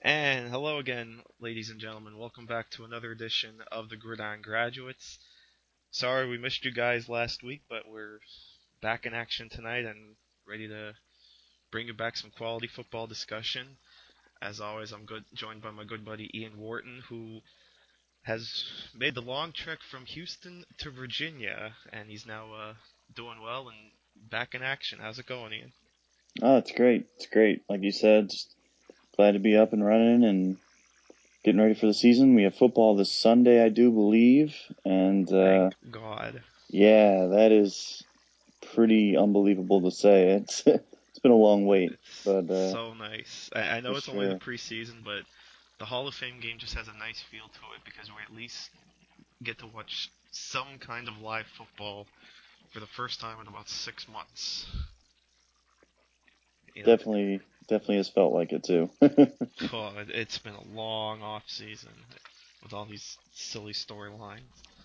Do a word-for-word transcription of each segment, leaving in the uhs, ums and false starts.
And hello again, ladies and gentlemen. Welcome back to another edition of the Gridiron Graduates. Sorry we missed you guys last week, but we're back in action tonight and ready to bring you back some quality football discussion. As always, I'm good, joined by my good buddy Ian Wharton, who has made the long trek from Houston to Virginia, and he's now uh, doing well and back in action. How's it going, Ian? Oh, it's great. It's great. Like you said, just glad to be up and running and getting ready for the season. We have football this Sunday, I do believe. And uh, Thank God. yeah, that is pretty unbelievable to say. It's it's been a long wait, It's but uh, so nice. I, I for know it's only the sure. preseason, but the Hall of Fame game just has a nice feel to it because we at least get to watch some kind of live football for the first time in about six months. You know, Definitely, definitely has felt like it too. oh, it's been a long off season with all these silly storylines.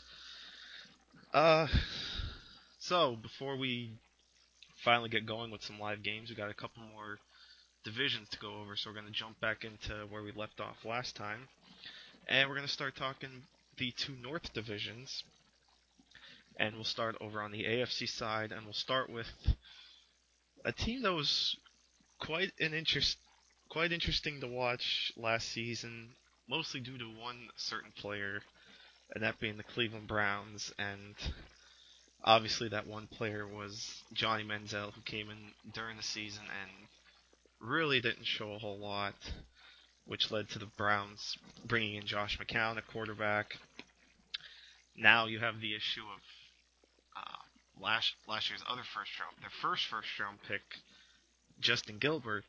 Uh, so before we finally get going with some live games, we got a couple more divisions to go over, so we're gonna jump back into where we left off last time. And we're going to start talking the two North divisions. And we'll start over on the A F C side, and we'll start with a team that was quite an interest, quite interesting to watch last season, mostly due to one certain player, and that being the Cleveland Browns. And obviously, that one player was Johnny Manziel, who came in during the season and really didn't show a whole lot, which led to the Browns bringing in Josh McCown at quarterback. Now you have the issue of uh, last last year's other first round, their first first round pick, Justin Gilbert,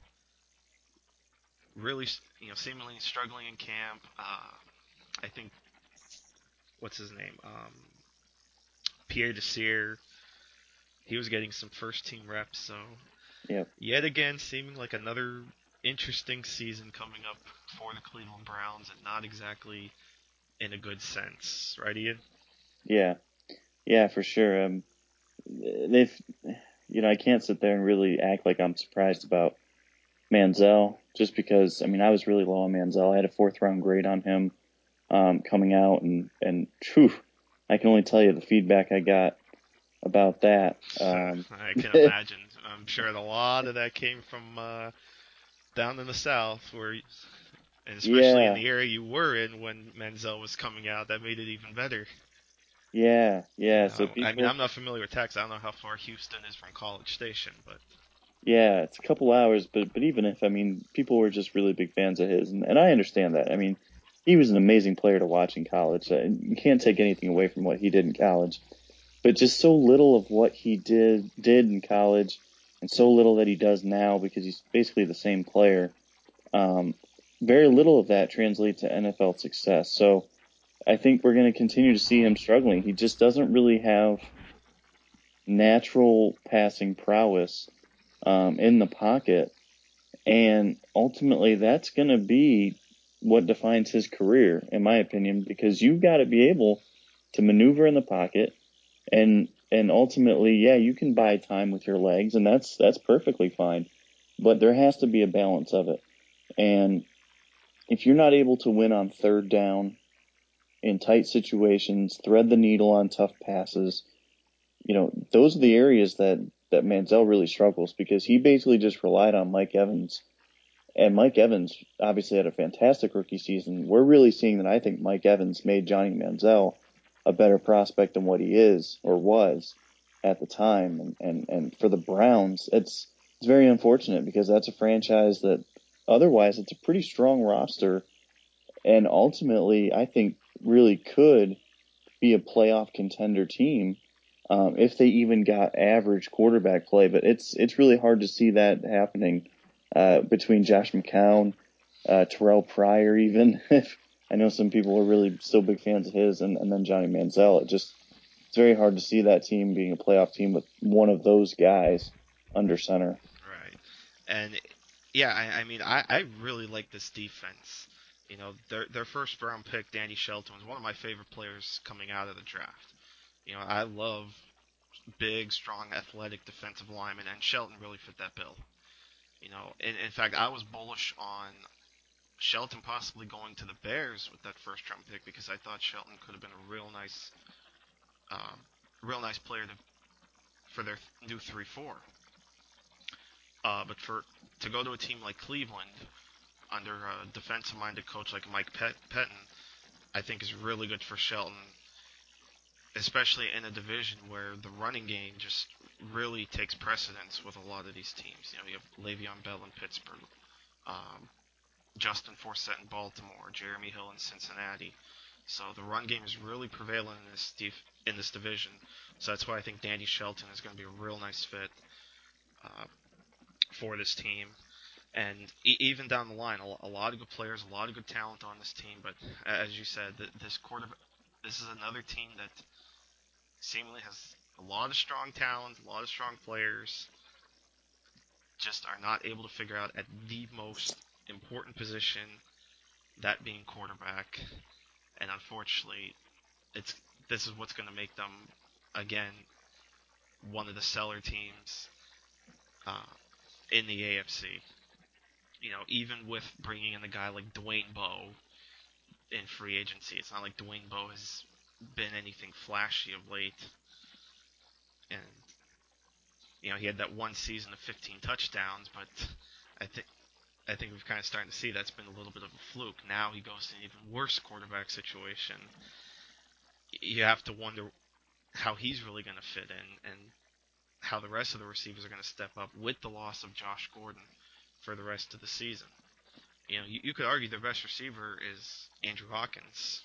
really you know seemingly struggling in camp. Uh, I think what's his name, um, Pierre Desir, he was getting some first team reps. So Yep. yet again, seeming like another interesting season coming up for the Cleveland Browns, and not exactly in a good sense, right, Ian? Yeah. Yeah, for sure. Um, they've, you know, I can't sit there and really act like I'm surprised about Manziel, just because I mean I was really low on Manziel. I had a fourth round grade on him um, coming out, and and phew, I can only tell you the feedback I got about that. Um, I can imagine. I'm sure a lot of that came from uh, down in the South, where and especially in yeah, the area you were in when Manziel was coming out, that made it even better. yeah, You yeah. So know, I mean, people, I'm not familiar with Texas. I don't know how far Houston is from College Station, but yeah, it's a couple hours, but but even if I mean people were just really big fans of his, and, and I understand that. I mean, he was an amazing player to watch in college. Uh, you can't take anything away from what he did in college, but just so little of what he did did in college, and so little that he does now because he's basically the same player. Um, very little of that translates to N F L success. So I think we're going to continue to see him struggling. He just doesn't really have natural passing prowess um, in the pocket, and ultimately that's going to be what defines his career, in my opinion, because you've got to be able to maneuver in the pocket and and ultimately, yeah, you can buy time with your legs, and that's that's perfectly fine. But there has to be a balance of it. And if you're not able to win on third down in tight situations, thread the needle on tough passes, you know, those are the areas that that Manziel really struggles because he basically just relied on Mike Evans. And Mike Evans obviously had a fantastic rookie season. We're really seeing that I think Mike Evans made Johnny Manziel a better prospect than what he is or was at the time. And, and, and for the Browns, it's it's very unfortunate because that's a franchise that otherwise it's a pretty strong roster and ultimately I think really could be a playoff contender team um, if they even got average quarterback play. But it's it's really hard to see that happening uh, between Josh McCown, uh, Terrell Pryor, even if I know some people are really still big fans of his, and, and then Johnny Manziel. It just it's very hard to see that team being a playoff team with one of those guys under center. right. And yeah, I, I mean, I, I really like this defense. You know, their their first round pick, Danny Shelton, was one of my favorite players coming out of the draft. You know, I love big, strong, athletic defensive linemen, and Shelton really fit that bill. You know, in, in fact, I was bullish on Shelton possibly going to the Bears with that first round pick because I thought Shelton could have been a real nice, um, real nice player to, for their new three four. Uh, but for to go to a team like Cleveland under a defensive-minded coach like Mike Pet- Pettin, I think is really good for Shelton, especially in a division where the running game just really takes precedence with a lot of these teams. You know, you have Le'Veon Bell in Pittsburgh, um, Justin Forsett in Baltimore, Jeremy Hill in Cincinnati. So the run game is really prevalent in this def- in this division. So that's why I think Danny Shelton is going to be a real nice fit uh, for this team. And e- even down the line, a, a lot of good players, a lot of good talent on this team. But as you said, th- this quarter, this is another team that seemingly has a lot of strong talent, a lot of strong players, just are not able to figure out at the most important position, that being quarterback. And unfortunately, it's this is what's going to make them again one of the seller teams uh, in the A F C. You know, even with bringing in a guy like Dwayne Bowe in free agency, it's not like Dwayne Bowe has been anything flashy of late. And you know, he had that one season of fifteen touchdowns, but I think I think we've kind of starting to see that's been a little bit of a fluke. Now he goes to an even worse quarterback situation. You have to wonder how he's really going to fit in and how the rest of the receivers are going to step up with the loss of Josh Gordon for the rest of the season. You know, you, you could argue their best receiver is Andrew Hawkins.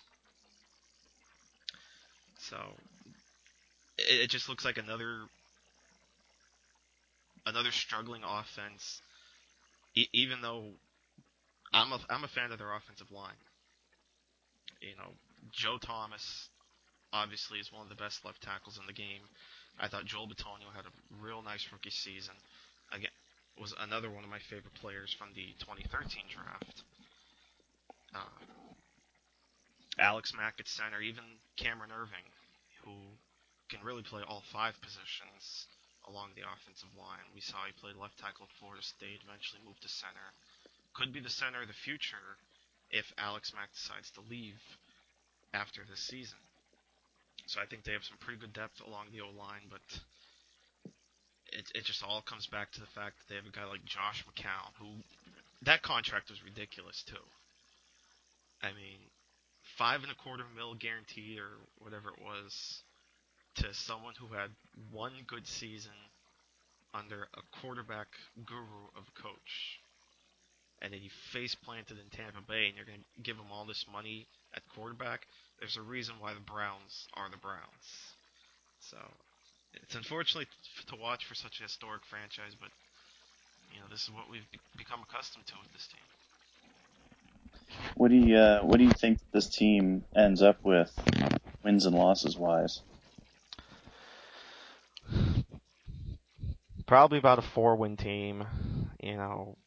So it, it just looks like another another struggling offense. E- even though I'm a I'm a fan of their offensive line. You know, Joe Thomas obviously is one of the best left tackles in the game. I thought Joel Bitonio had a real nice rookie season. Again, was another one of my favorite players from the twenty thirteen draft. Uh, Alex Mack at center, even Cameron Irving, who can really play all five positions along the offensive line. We saw he played left tackle at Florida State, eventually moved to center. Could be the center of the future if Alex Mack decides to leave after this season. So I think they have some pretty good depth along the O-line, but it, it just all comes back to the fact that they have a guy like Josh McCown, who that contract was ridiculous too. I mean, five and a quarter mil guaranteed or whatever it was to someone who had one good season under a quarterback guru of a coach. And then you face planted in Tampa Bay and you're going to give him all this money at quarterback. There's a reason why the Browns are the Browns. So it's unfortunately to watch for such a historic franchise, but you know this is what we've become accustomed to with this team. What do you uh, What do you think this team ends up with, wins and losses wise? Probably about a four-win team. You know,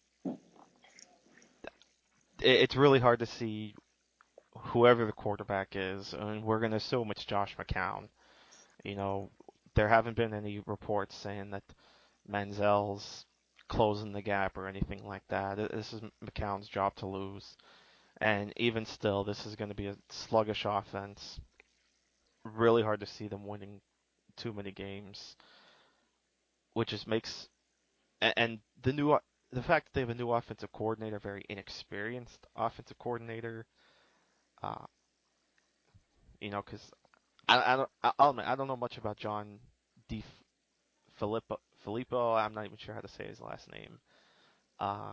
it, it's really hard to see whoever the quarterback is, and we're going to assume it's Josh McCown. You know, there haven't been any reports saying that Manziel's closing the gap or anything like that. This is McCown's job to lose. And even still, this is going to be a sluggish offense. Really hard to see them winning too many games, which just makes and the new the fact that they have a new offensive coordinator, very inexperienced offensive coordinator. Uh, you know, because I, I don't I'll admit I don't know much about John D. Filippo. Filippo. I'm not even sure how to say his last name. Uh,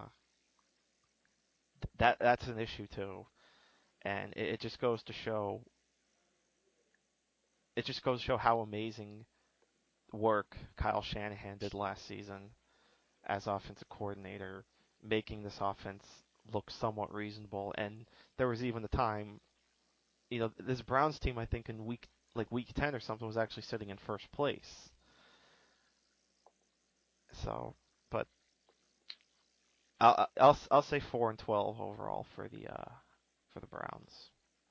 that that's an issue too, and it, it just goes to show. It just goes to show how amazing work Kyle Shanahan did last season as offensive coordinator, making this offense look somewhat reasonable. And there was even a time, you know, this Browns team, I think in week like week ten or something, was actually sitting in first place. So, but I'll I'll I'll say four and twelve overall for the uh for the Browns.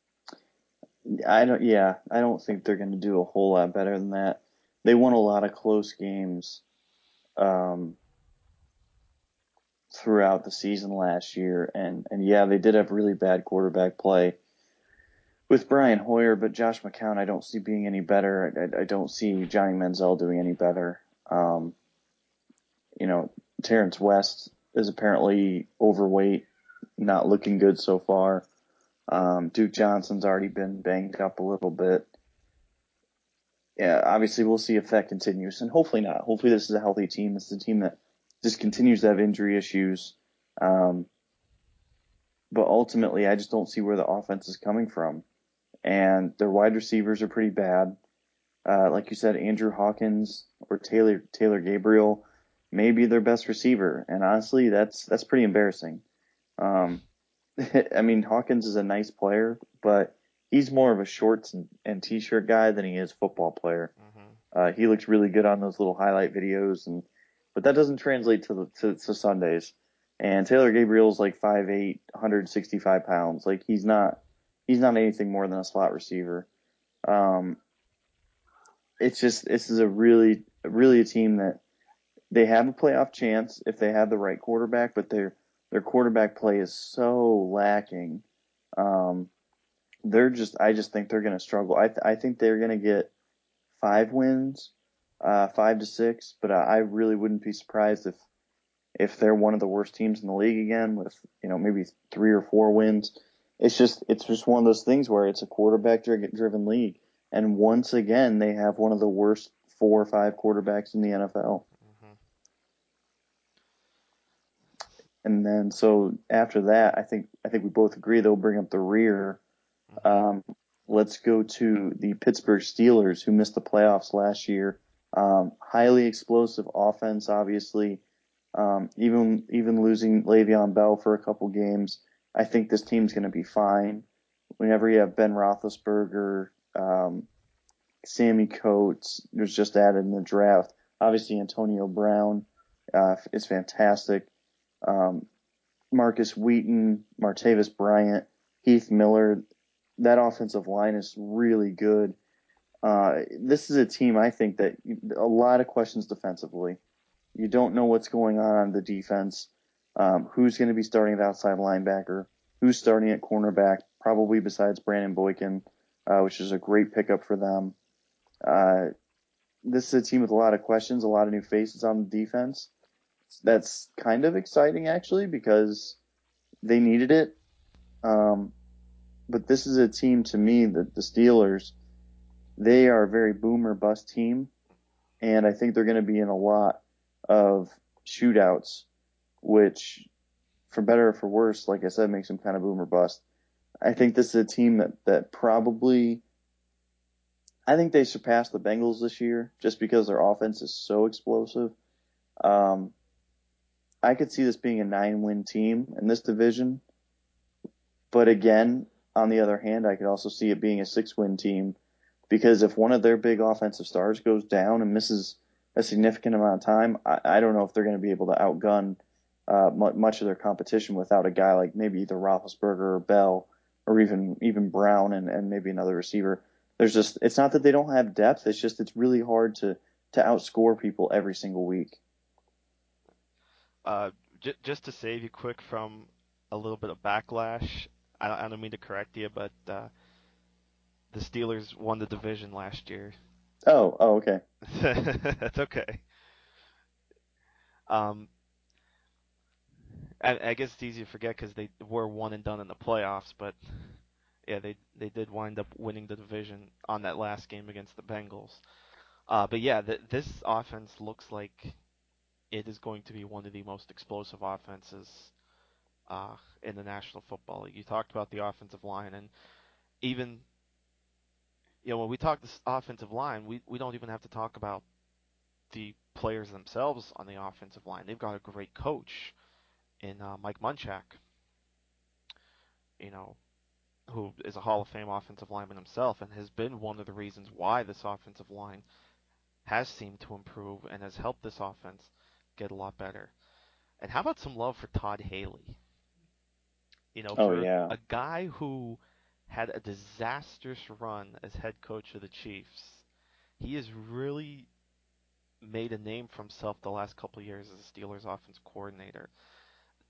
I don't. Yeah, I don't think they're going to do a whole lot better than that. They won a lot of close games. Um, throughout the season last year, and and yeah, they did have really bad quarterback play with Brian Hoyer, but Josh McCown I don't see being any better. I, I don't see Johnny Manziel doing any better. Um, you know, Terrence West is apparently overweight, not looking good so far. Um, Duke Johnson's already been banged up a little bit. Yeah, obviously we'll see if that continues, and hopefully not. Hopefully this is a healthy team. This is a team that just continues to have injury issues. Um, but ultimately, I just don't see where the offense is coming from. And their wide receivers are pretty bad. Uh, like you said, Andrew Hawkins or Taylor Taylor Gabriel may be their best receiver, and honestly, that's that's pretty embarrassing. Um, I mean, Hawkins is a nice player, but he's more of a shorts and, and t-shirt guy than he is football player. Mm-hmm. Uh, he looks really good on those little highlight videos, and but that doesn't translate to the to, to Sundays. And Taylor Gabriel's like five eight, one hundred sixty-five pounds. Like he's not he's not anything more than a slot receiver. Um, it's just this is a really really a team that they have a playoff chance if they have the right quarterback, but their their quarterback play is so lacking. Um, they're just I just think they're going to struggle. I th- I think they're going to get five wins, uh, five to six, but I, I really wouldn't be surprised if if they're one of the worst teams in the league again with you know maybe three or four wins. It's just it's just one of those things where it's a quarterback driven league, and once again they have one of the worst four or five quarterbacks in the N F L. Mm-hmm. And then so after that, I think I think we both agree they'll bring up the rear. Mm-hmm. Um, let's go to the Pittsburgh Steelers, who missed the playoffs last year. Um, highly explosive offense, obviously. Um, even even losing Le'Veon Bell for a couple games, I think this team's going to be fine. Whenever you have Ben Roethlisberger, um, Sammy Coates, who's just added in the draft, obviously Antonio Brown uh, is fantastic. Um, Marcus Wheaton, Martavis Bryant, Heath Miller, that offensive line is really good. Uh, this is a team I think that a lot of questions defensively. You don't know what's going on on the defense. Um, who's going to be starting at outside linebacker? Who's starting at cornerback? Probably besides Brandon Boykin, uh, which is a great pickup for them. Uh, this is a team with a lot of questions, a lot of new faces on the defense. That's kind of exciting actually because they needed it. Um, but this is a team to me that the Steelers, they are a very boomer bust team, and I think they're going to be in a lot of shootouts, which, for better or for worse, like I said, makes them kind of boomer bust. I think this is a team that that probably, I think they surpassed the Bengals this year just because their offense is so explosive. Um, I could see this being a nine-win team in this division, but again, on the other hand, I could also see it being a six-win team because if one of their big offensive stars goes down and misses a significant amount of time, I, I don't know if they're going to be able to outgun uh, much of their competition without a guy like maybe either Roethlisberger or Bell or even even Brown and, and maybe another receiver. There's just it's not that they don't have depth. It's just it's really hard to to outscore people every single week. Uh, j- just to save you quick from a little bit of backlash, I don't, I don't mean to correct you, but uh, the Steelers won the division last year. Oh, oh, okay. That's okay. Um, I, I guess it's easy to forget because they were one and done in the playoffs, but yeah, they they did wind up winning the division on that last game against the Bengals. Uh, but yeah, th- this offense looks like it is going to be one of the most explosive offenses uh, in the National Football League. You talked about the offensive line, and even you know when we talk this offensive line, we we don't even have to talk about the players themselves on the offensive line. They've got a great coach in uh, Mike Munchak, you know, who is a Hall of Fame offensive lineman himself, and has been one of the reasons why this offensive line has seemed to improve and has helped this offense get a lot better. And how about some love for Todd Haley? You know, Oh for yeah. a guy who had a disastrous run as head coach of the Chiefs, he has really made a name for himself the last couple of years as a Steelers offense coordinator.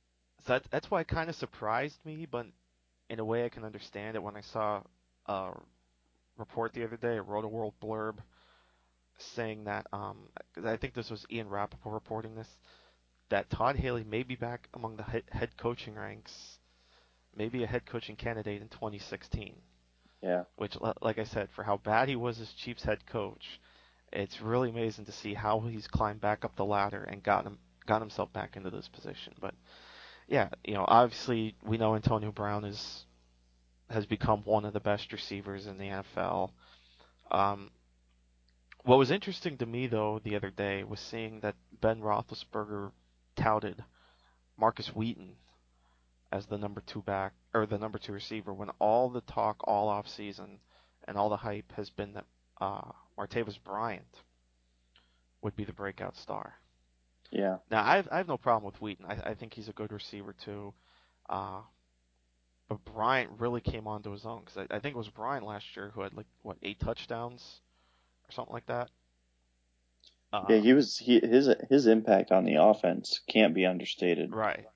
So that, that's why it kind of surprised me, but in a way I can understand it when I saw a report the other day, a Roto World blurb saying that um, I think this was Ian Rappaport reporting this, that Todd Haley may be back among the head, head coaching ranks, maybe a head coaching candidate in twenty sixteen. Yeah. Which, like I said, for how bad he was as Chiefs head coach, it's really amazing to see how he's climbed back up the ladder and got him got himself back into this position. But yeah, you know, obviously we know Antonio Brown is has become one of the best receivers in the N F L. Um, what was interesting to me though the other day was seeing that Ben Roethlisberger touted Marcus Wheaton as the number two back or the number two receiver when all the talk all off season and all the hype has been that uh, Martavis Bryant would be the breakout star. Yeah. Now I've I have no problem with Wheaton. I, I think he's a good receiver too. Uh, but Bryant really came onto his own because I, I think it was Bryant last year who had like what eight touchdowns or something like that. Yeah, Uh, he was he his his impact on the offense can't be understated. right.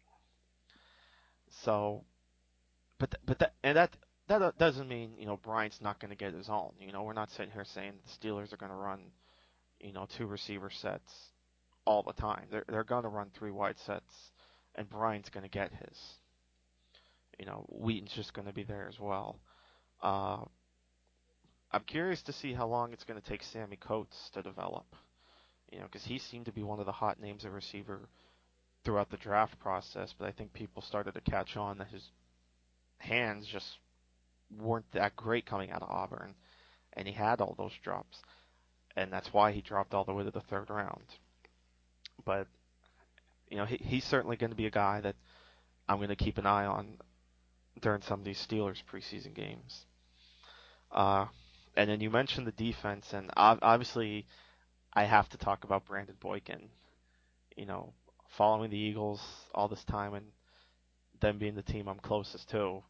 So, but but that and that that doesn't mean you know Bryant's not going to get his own. You know, we're not sitting here saying the Steelers are going to run you know two receiver sets all the time. They're they're going to run three wide sets, and Bryant's going to get his. You know, Wheaton's just going to be there as well. Uh, I'm curious to see how long it's going to take Sammy Coates to develop. You know, because he seemed to be one of the hot names at receiver throughout the draft process, but I think people started to catch on that his hands just weren't that great coming out of Auburn, and he had all those drops, and that's why he dropped all the way to the third round. But you know, he, he's certainly going to be a guy that I'm going to keep an eye on during some of these Steelers preseason games. Uh, and then you mentioned the defense, and obviously I have to talk about Brandon Boykin. You know, following the Eagles all this time and them being the team I'm closest to,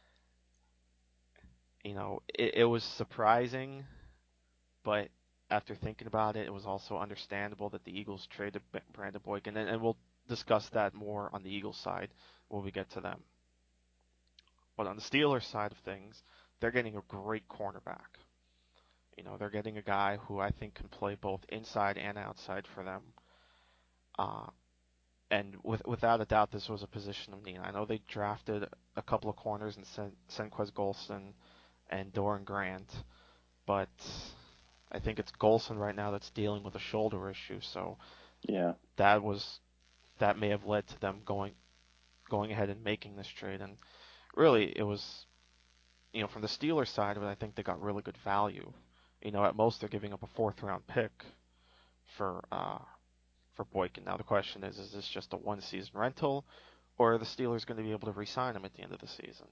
you know, it, it was surprising, but after thinking about it, it was also understandable that the Eagles traded Brandon Boykin, and, and we'll discuss that more on the Eagles side when we get to them. But on the Steelers side of things, they're getting a great cornerback. You know, they're getting a guy who I think can play both inside and outside for them. Uh, and with, without a doubt, this was a position of need. I know they drafted a couple of corners in Sen- Senquez Golson and Doran Grant, but I think it's Golson right now that's dealing with a shoulder issue. So Yeah. that was that may have led to them going going ahead and making this trade. And really, it was you know from the Steelers side of it, I think they got really good value. You know, at most they're giving up a fourth round pick for uh, for Boykin. Now the question is, is this just a one season rental, or are the Steelers going to be able to re-sign him at the end of the season?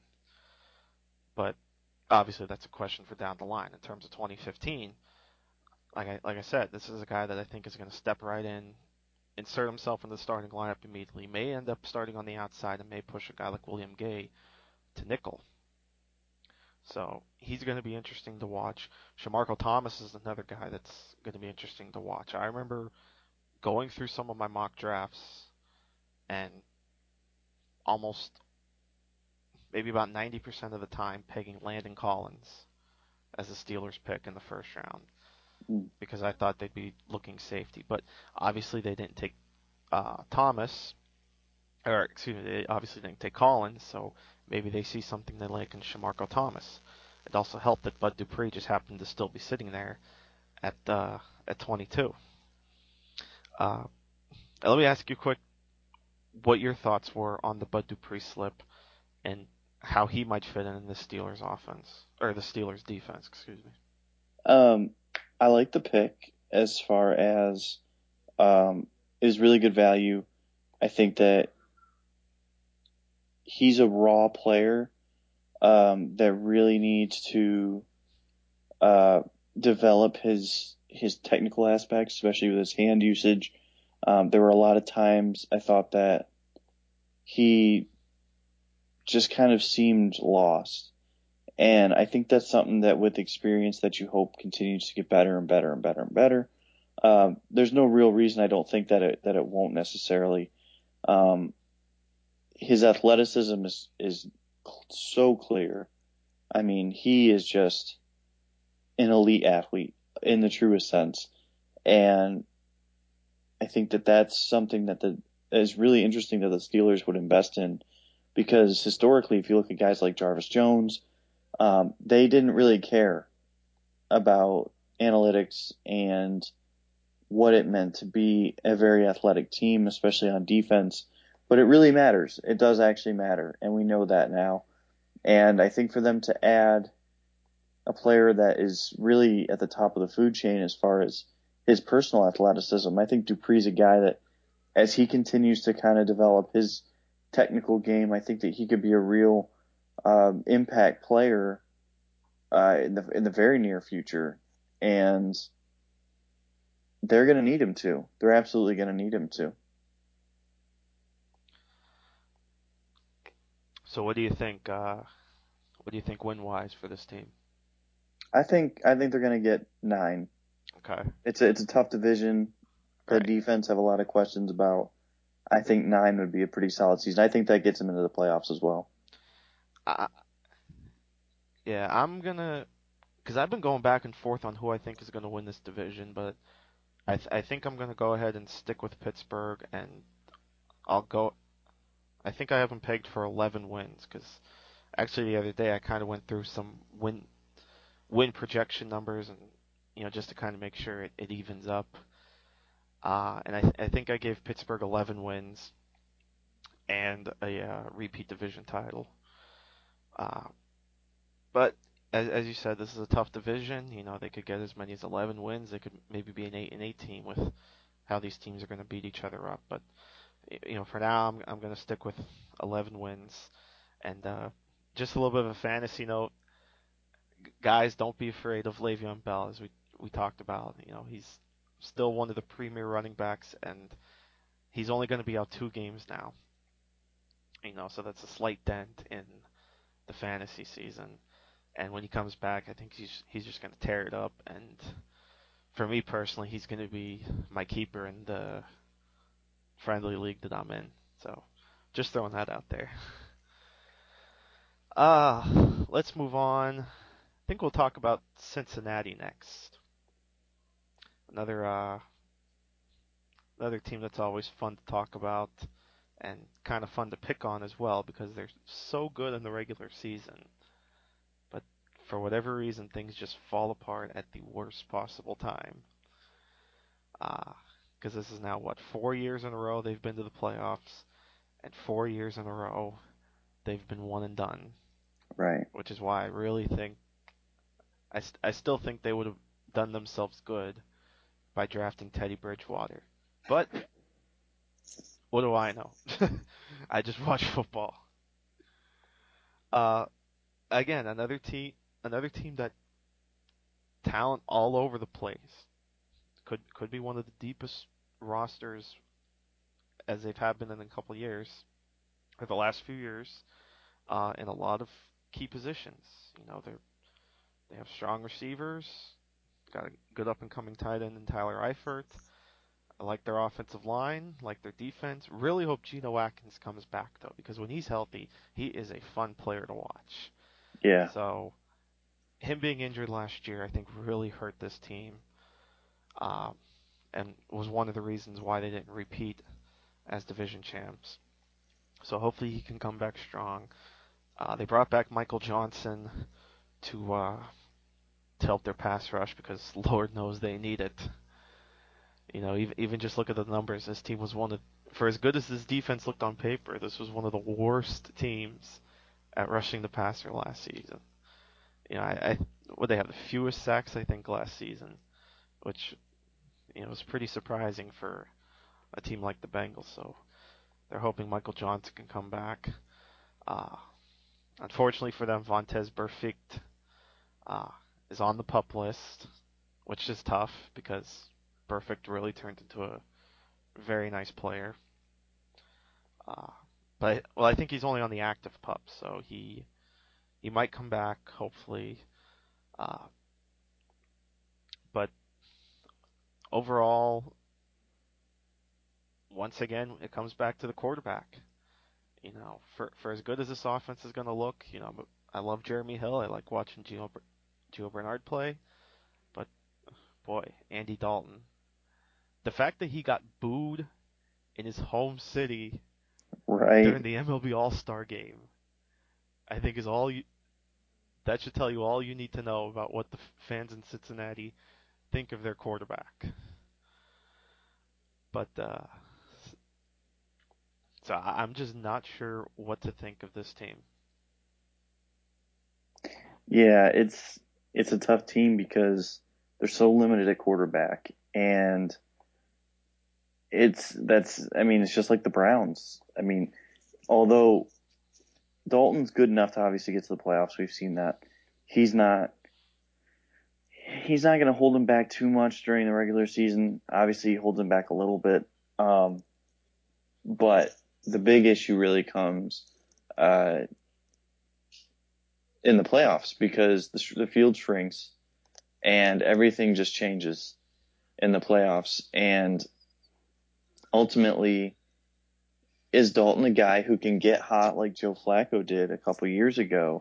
But obviously that's a question for down the line. In terms of twenty fifteen, like I like I said, this is a guy that I think is going to step right in, insert himself in the starting lineup immediately. May end up starting on the outside and may push a guy like William Gay to nickel. So he's going to be interesting to watch. Shamarko Thomas is another guy that's going to be interesting to watch. I remember going through some of my mock drafts and almost maybe about ninety percent of the time pegging Landon Collins as the Steelers pick in the first round Mm. because I thought they'd be looking safety. But obviously they didn't take uh, Thomas, or excuse me, they obviously didn't take Collins, so maybe they see something they like in Shamarko Thomas. It also helped that Bud Dupree just happened to still be sitting there at uh, at twenty-two. Uh, let me ask you quick what your thoughts were on the Bud Dupree slip and how he might fit in the Steelers offense or the Steelers defense, excuse me. Um, I like the pick as far as um, it was really good value. I think that he's a raw player um, that really needs to uh, develop his his technical aspects, especially with his hand usage. Um, there were a lot of times I thought that he just kind of seemed lost. And I think that's something that with experience that you hope continues to get better and better and better and better. Um, there's no real reason I don't think that it, that it won't necessarily. Um, his athleticism is is so clear. I mean, he is just an elite athlete in the truest sense, and I think that that's something that the is really interesting that the Steelers would invest in because historically, if you look at guys like Jarvis Jones, um, they didn't really care about analytics and what it meant to be a very athletic team, especially on defense. But it really matters. It does actually matter, and we know that now. And I think for them to add a player that is really at the top of the food chain as far as his personal athleticism, I think Dupree's a guy that, as he continues to kind of develop his technical game, I think that he could be a real um, impact player uh, in the in the very near future. And they're going to need him to. They're absolutely going to need him to. So what do you think? Uh, what do you think win wise for this team? I think I think they're going to get nine. Okay. It's a, it's a tough division. The Right. defense have a lot of questions about. I think nine would be a pretty solid season. I think that gets them into the playoffs as well. I, yeah, I'm gonna because I've been going back and forth on who I think is gonna win this division, but I th- I think I'm gonna go ahead and stick with Pittsburgh, and I'll go. I think I have them pegged for eleven wins because actually the other day I kind of went through some win win projection numbers and you know just to kind of make sure it, it evens up. Uh, and I, th- I think I gave Pittsburgh eleven wins and a uh, repeat division title. Uh, but as, as you said, this is a tough division. You know, they could get as many as eleven wins. They could maybe be an eight and eight team with how these teams are going to beat each other up. But you know, for now, I'm I'm going to stick with eleven wins. And uh, just a little bit of a fantasy note, guys, don't be afraid of Le'Veon Bell, as we we talked about. You know, he's still one of the premier running backs, and he's only going to be out two games now. You know, so that's a slight dent in the fantasy season. And when he comes back, I think he's he's just going to tear it up. And for me personally, he's going to be my keeper in the friendly league that I'm in. So just throwing that out there. Uh, let's move on. I think we'll talk about Cincinnati next. Another uh, another team that's always fun to talk about and kind of fun to pick on as well because they're so good in the regular season. But for whatever reason, things just fall apart at the worst possible time. Uh, because this is now what four years in a row they've been to the playoffs, and four years in a row they've been one and done. Right. Which is why I really think I, st- I still think they would have done themselves good by drafting Teddy Bridgewater. But what do I know? I just watch football. Uh, again, another team, another team that talent all over the place. Could could be one of the deepest rosters as they've had been in a couple of years, or the last few years, uh, in a lot of key positions. You know, they they have strong receivers, got a good up and coming tight end in Tyler Eifert. I like their offensive line, like their defense. Really hope Geno Atkins comes back though, because when he's healthy, he is a fun player to watch. Yeah. So him being injured last year, I think, really hurt this team, um, and was one of the reasons why they didn't repeat as division champs. So hopefully he can come back strong. Uh, they brought back Michael Johnson to uh, to help their pass rush because Lord knows they need it. You know, even even just look at the numbers. This team was one of, for as good as this defense looked on paper, this was one of the worst teams at rushing the passer last season. You know, I, I would they have the fewest sacks I think last season, which you know was pretty surprising for a team like the Bengals. So they're hoping Michael Johnson can come back. Uh, unfortunately for them, Vontez Burfict uh, is on the pup list, which is tough because Burfict really turned into a very nice player. Uh, but well, I think he's only on the active pup, so he he might come back hopefully. Uh, but overall, once again, it comes back to the quarterback. you know, for for as good as this offense is going to look, you know, I love Jeremy Hill. I like watching Gio, Gio Bernard play, but boy, Andy Dalton, the fact that he got booed in his home city Right. during the M L B All-Star game, I think is all you. That should tell you all you need to know about what the fans in Cincinnati think of their quarterback. But uh, so I'm just not sure what to think of this team. Yeah, it's it's a tough team because they're so limited at quarterback, and it's that's I mean it's just like the Browns. I mean, although Dalton's good enough to obviously get to the playoffs, we've seen that. He's not he's not going to hold him back too much during the regular season. Obviously, he holds him back a little bit, um, but the big issue really comes uh, in the playoffs because the, the field shrinks and everything just changes in the playoffs. And ultimately, is Dalton a guy who can get hot like Joe Flacco did a couple years ago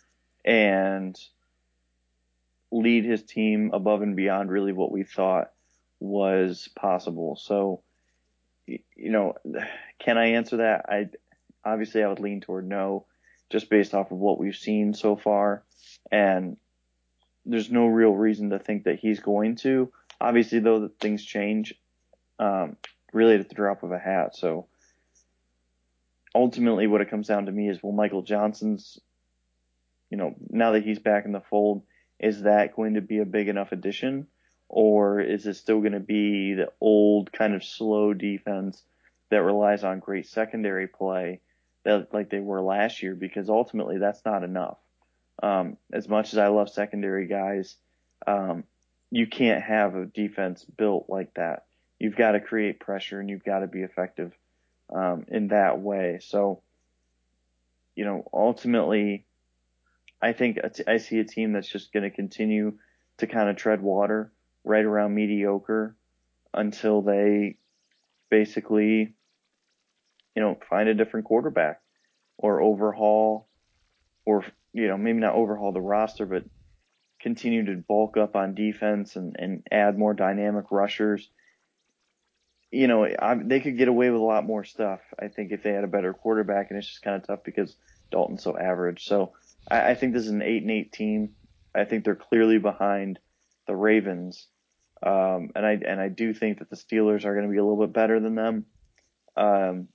and lead his team above and beyond really what we thought was possible? So, you know, can I answer that? I obviously I would lean toward no, just based off of what we've seen so far, and there's no real reason to think that he's going to. Obviously, though, that things change, um, really at the drop of a hat. So ultimately, what it comes down to me is, will Michael Johnson's, you know, now that he's back in the fold, is that going to be a big enough addition, or is it still going to be the old kind of slow defense that relies on great secondary play that like they were last year? Because ultimately, that's not enough. Um, as much as I love secondary guys, um, you can't have a defense built like that. You've got to create pressure and you've got to be effective um, in that way. So, you know, ultimately, I think I see a team that's just going to continue to kind of tread water right around mediocre until they basically, you know, find a different quarterback or overhaul or, you know, maybe not overhaul the roster, but continue to bulk up on defense and, and add more dynamic rushers. You know, I, they could get away with a lot more stuff, I think, if they had a better quarterback, and it's just kind of tough because Dalton's so average. So I, I think this is an eight and eight team. I think they're clearly behind the Ravens, um, and I and I do think that the Steelers are going to be a little bit better than them, um,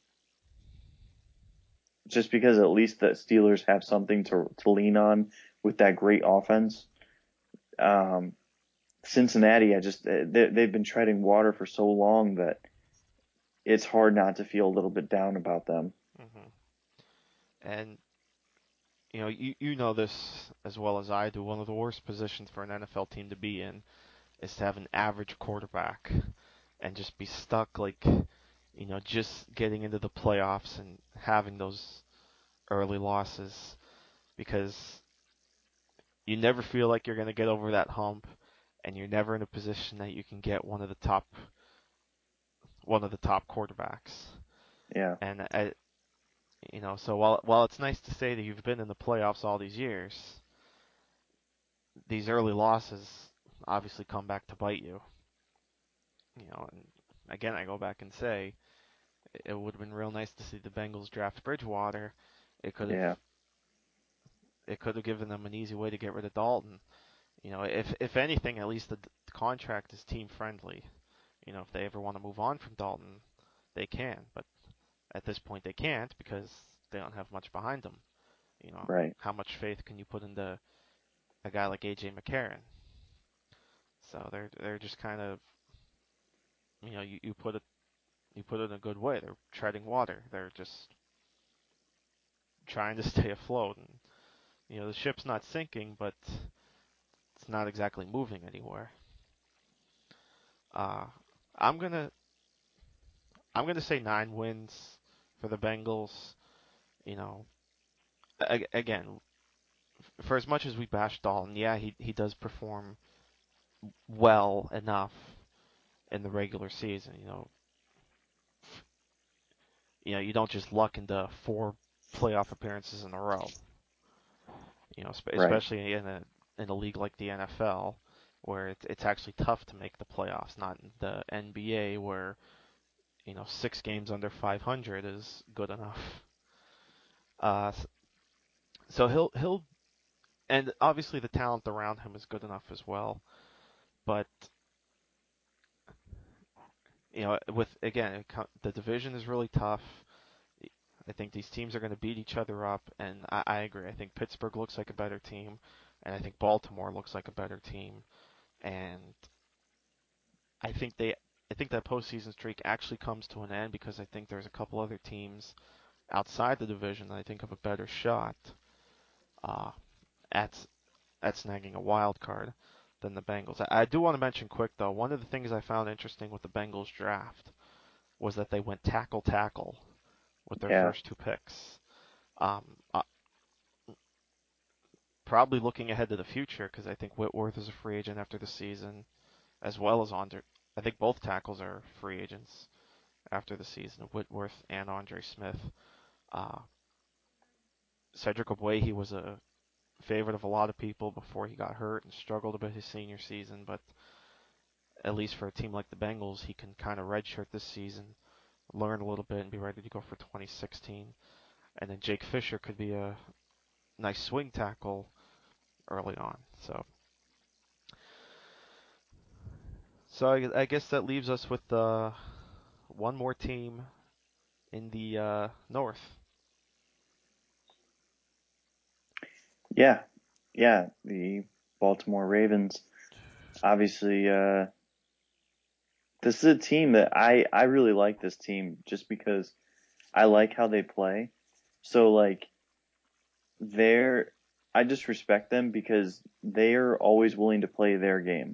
just because at least the Steelers have something to to lean on with that great offense. Um, Cincinnati, I just they, they've been treading water for so long that it's hard not to feel a little bit down about them. Mm-hmm. And you know, you you know this as well as I do. One of the worst positions for an N F L team to be in is to have an average quarterback and just be stuck, like, you know, just getting into the playoffs and having those early losses, because you never feel like you're going to get over that hump, and you're never in a position that you can get one of the top one of the top quarterbacks. Yeah. And I, you know, so while while it's nice to say that you've been in the playoffs all these years, these early losses obviously come back to bite you. You know, and again, I go back and say it would have been real nice to see the Bengals draft Bridgewater. It could have Yeah. it could have given them an easy way to get rid of Dalton. You know, if if anything, at least the, the contract is team friendly. You know, if they ever want to move on from Dalton, they can. But at this point, they can't because they don't have much behind them. You know, Right. how much faith can you put into a guy like A J McCarron? So they're they're just kind of, you know, you, you put it you put it in a good way. They're treading water. They're just trying to stay afloat. And you know, the ship's not sinking, but it's not exactly moving anywhere. Uh, I'm gonna I'm gonna say nine wins for the Bengals. You know, a- again, for as much as we bash Dalton, yeah, he he does perform well enough in the regular season. You know, you know, you don't just luck into four playoff appearances in a row. You know, Right. especially in a in a league like the N F L, where it's it's actually tough to make the playoffs. Not in the N B A, where you know six games under five hundred is good enough. Uh, so he'll he'll and obviously the talent around him is good enough as well. But you know, with again, the division is really tough. I think these teams are going to beat each other up, and I, I agree. I think Pittsburgh looks like a better team, and I think Baltimore looks like a better team, and I think they, I think that postseason streak actually comes to an end because I think there's a couple other teams outside the division that I think have a better shot uh, at at snagging a wild card than the Bengals. I, I do want to mention quick though, one of the things I found interesting with the Bengals draft was that they went tackle tackle with their Yeah. first two picks. Um, uh, Probably looking ahead to the future because I think Whitworth is a free agent after the season, as well as Andre. I think both tackles are free agents after the season, Whitworth and Andre Smith. Uh, Cedric Ogbuehi was a favorite of a lot of people before he got hurt and struggled a bit his senior season, but at least for a team like the Bengals, he can kind of redshirt this season, learn a little bit, and be ready to go for twenty sixteen. And then Jake Fisher could be a nice swing tackle early on. So, so I, I guess that leaves us with uh, one more team in the uh, North. Yeah. Yeah. The Baltimore Ravens. Obviously, uh, this is a team that I I really like this team just because I like how they play. So like they're I just respect them because they are always willing to play their game.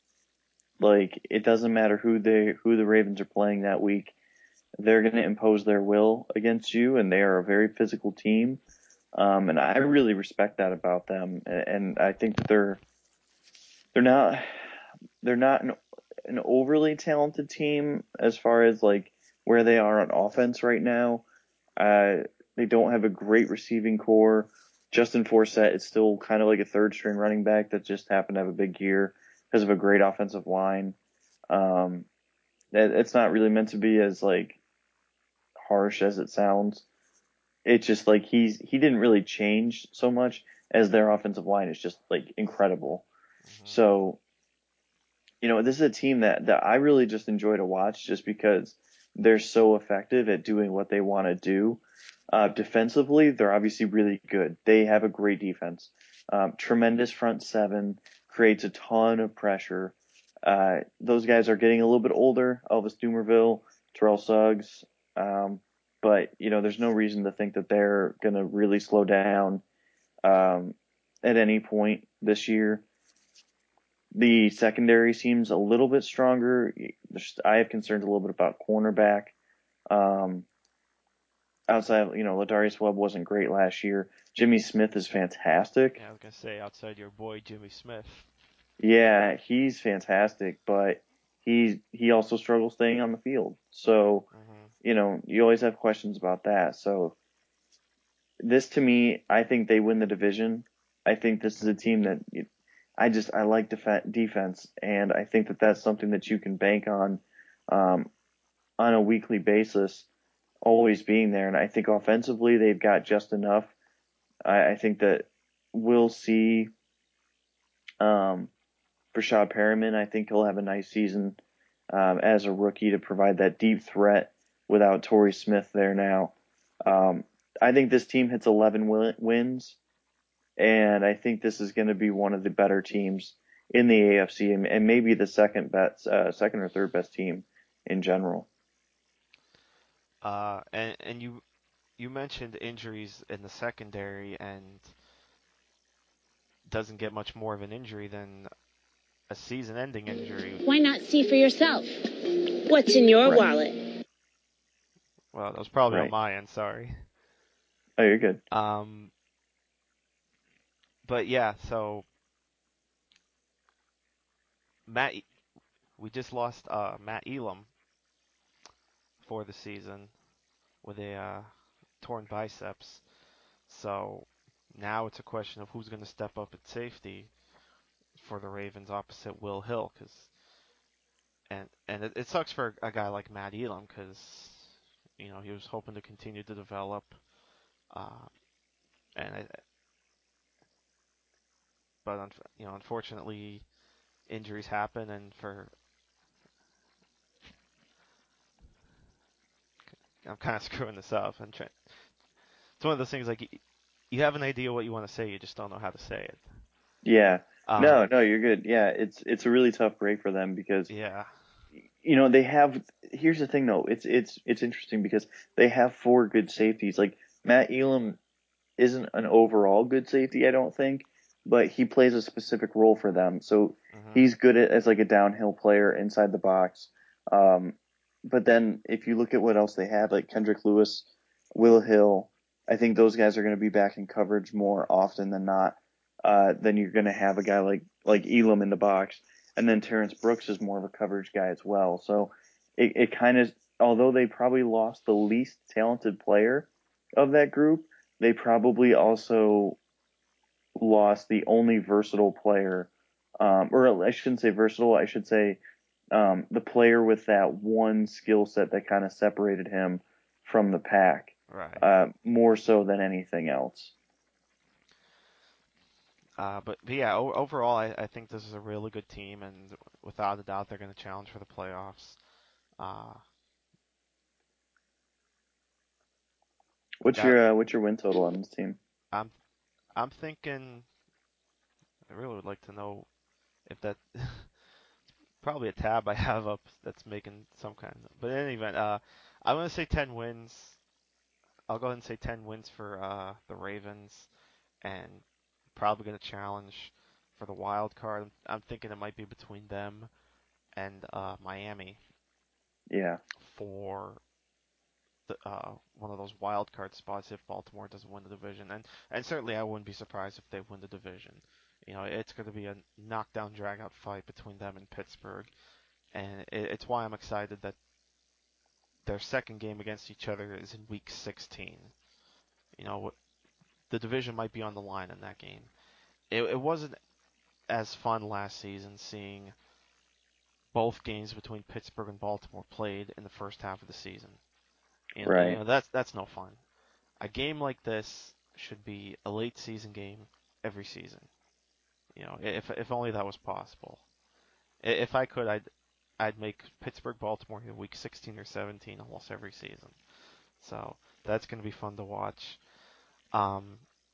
Like it doesn't matter who they who the Ravens are playing that week. They're going to impose their will against you, and they are a very physical team. Um, and I really respect that about them. And I think that they're they're not they're not an, an overly talented team as far as like where they are on offense right now. Uh, they don't have a great receiving core. Justin Forsett is still kind of like a third string running back that just happened to have a big year because of a great offensive line. Um, it's not really meant to be as like harsh as it sounds. It's just like he's he didn't really change so much as their offensive line is just like incredible. Mm-hmm. So, you know, this is a team that that I really just enjoy to watch just because they're so effective at doing what they want to do. Uh, defensively, they're obviously really good. They have a great defense. Um, tremendous front seven, creates a ton of pressure. Uh, those guys are getting a little bit older. Elvis Dumervil, Terrell Suggs. Um, but, you know, there's no reason to think that they're going to really slow down um, at any point this year. The secondary seems a little bit stronger. I have concerns a little bit about cornerback. Um, outside, you know, Ladarius Webb wasn't great last year. Jimmy Smith is fantastic. Yeah, I was gonna say outside your boy Jimmy Smith. Yeah, he's fantastic, but he he also struggles staying on the field. So, Mm-hmm. you know, you always have questions about that. So this to me, I think they win the division. I think this is a team that I just I like def- defense, and I think that that's something that you can bank on um, on a weekly basis, always being there. And I think offensively they've got just enough. I, I think that we'll see um, Brashad Perriman. I think he'll have a nice season um, as a rookie to provide that deep threat without Torrey Smith there now. Um, I think this team hits eleven win- wins, and I think this is going to be one of the better teams in the A F C and, and maybe the second best, uh, second or third best team in general. Uh, and and you you mentioned injuries in the secondary, and doesn't get much more of an injury than a season-ending injury. Why not see for yourself? What's in your Right. wallet? Well, that was probably on Right. my end. Sorry. Oh, you're good. Um, but yeah, so Matt, we just lost uh, Matt Elam for the season. with a uh, torn biceps. So now it's a question of who's going to step up at safety for the Ravens opposite Will Hill, because and and it, it sucks for a guy like Matt Elam because you know he was hoping to continue to develop, uh, and I, but you know unfortunately injuries happen, and for I'm kind of screwing this up. And trying, it's one of those things like you, you have an idea what you want to say, you just don't know how to say it. Yeah. Um, No, no, you're good. Yeah, it's it's a really tough break for them because yeah, you know they have. Here's the thing though, it's it's it's interesting because they have four good safeties. Like Matt Elam isn't an overall good safety, I don't think, but he plays a specific role for them. So mm-hmm. he's good at, as like a downhill player inside the box. Um, but then if you look at what else they have, like Kendrick Lewis, Will Hill, I think those guys are going to be back in coverage more often than not. Uh, then you're going to have a guy like like Elam in the box, and then Terrence Brooks is more of a coverage guy as well. So it, it kind of, although they probably lost the least talented player of that group, they probably also lost the only versatile player, um, or I shouldn't say versatile, I should say um, the player with that one skill set that kind of separated him from the pack, Right. uh, more so than anything else. Uh, but, but yeah, o- overall, I, I think this is a really good team, and without a doubt, they're going to challenge for the playoffs. Uh, What's that your uh, what's your win total on this team? I'm I'm thinking. I really would like to know if that probably a tab I have up that's making some kind of. But in any event, uh, I'm going to say ten wins. I'll go ahead and say ten wins for uh, the Ravens, and probably going to challenge for the wild card. I'm thinking it might be between them and uh, Miami Yeah, for the, uh, one of those wild card spots if Baltimore doesn't win the division. And and certainly I wouldn't be surprised if they win the division. You know, it's going to be a knockdown, drag-out fight between them and Pittsburgh, and it, it's why I'm excited that their second game against each other is in Week sixteen. You know, the division might be on the line in that game. It, it wasn't as fun last season seeing both games between Pittsburgh and Baltimore played in the first half of the season. You know, you right. know that's that's no fun. A game like this should be a late season game every season. You know, if if only that was possible. If I could, I'd I'd make Pittsburgh Baltimore in week sixteen or seventeen almost every season. So that's going to be fun to watch. Um,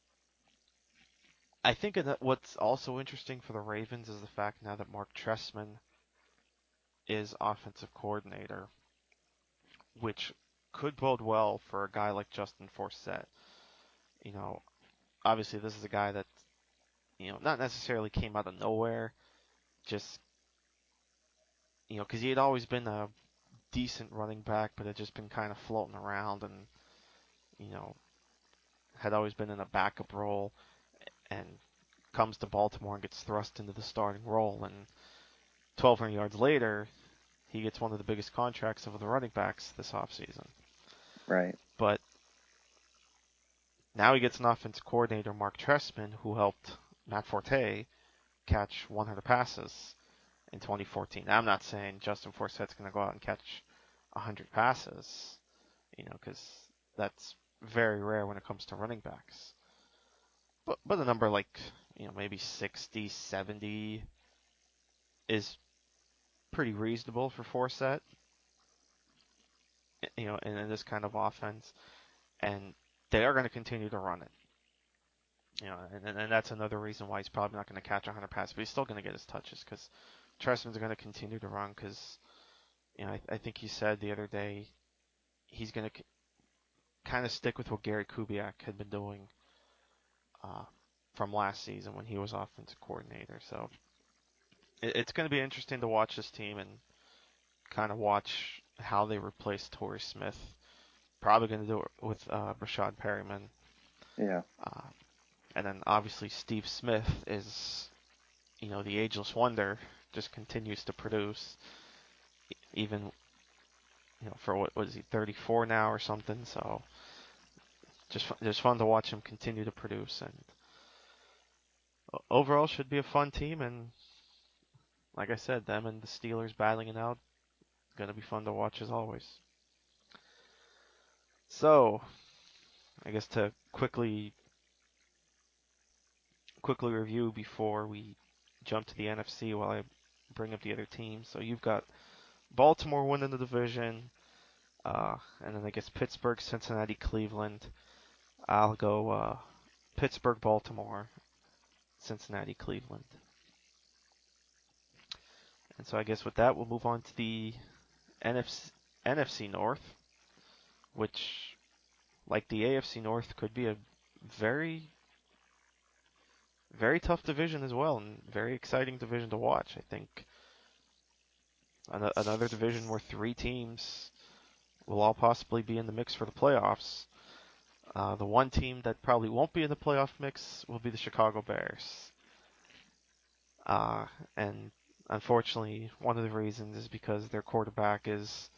I think that what's also interesting for the Ravens is the fact now that Mark Trestman is offensive coordinator, which could bode well for a guy like Justin Forsett. You know, obviously this is a guy that you know not necessarily came out of nowhere, just you know because he had always been a decent running back, but had just been kind of floating around and you know had always been in a backup role, and comes to Baltimore and gets thrust into the starting role, and twelve hundred yards later, he gets one of the biggest contracts of the running backs this offseason. Right. But now he gets an offensive coordinator, Mark Trestman, who helped Matt Forte catch one hundred passes in twenty fourteen. Now, I'm not saying Justin Forsett's going to go out and catch one hundred passes, you know, because that's very rare when it comes to running backs. But but a number like, you know, maybe sixty, seventy is pretty reasonable for Forsett, you know, in, in this kind of offense. And they are going to continue to run it. You know, and, and that's another reason why he's probably not going to catch one hundred passes, but he's still going to get his touches because Trestman's going to continue to run because, you know, I, I think he said the other day he's going to c- kind of stick with what Gary Kubiak had been doing uh, from last season when he was offensive coordinator. So it, it's going to be interesting to watch this team and kind of watch how they replace Torrey Smith. Probably going to do it with uh, Rashad Perryman. Yeah. Uh, and then obviously Steve Smith is, you know, the ageless wonder, just continues to produce. Even, you know, for what was he, thirty-four now or something. So just just fun to watch him continue to produce, and overall should be a fun team. And like I said, them and the Steelers battling it out, gonna be fun to watch as always. So I guess to quickly quickly review before we jump to the N F C while I bring up the other teams. So you've got Baltimore winning the division, uh, and then I guess Pittsburgh, Cincinnati, Cleveland. I'll go uh, Pittsburgh, Baltimore, Cincinnati, Cleveland. And so I guess with that, we'll move on to the N F C, N F C North, which, like the A F C North, could be a very, very tough division as well, and very exciting division to watch. I think an- another division where three teams will all possibly be in the mix for the playoffs. Uh, the one team that probably won't be in the playoff mix will be the Chicago Bears. Uh, and unfortunately, one of the reasons is because their quarterback is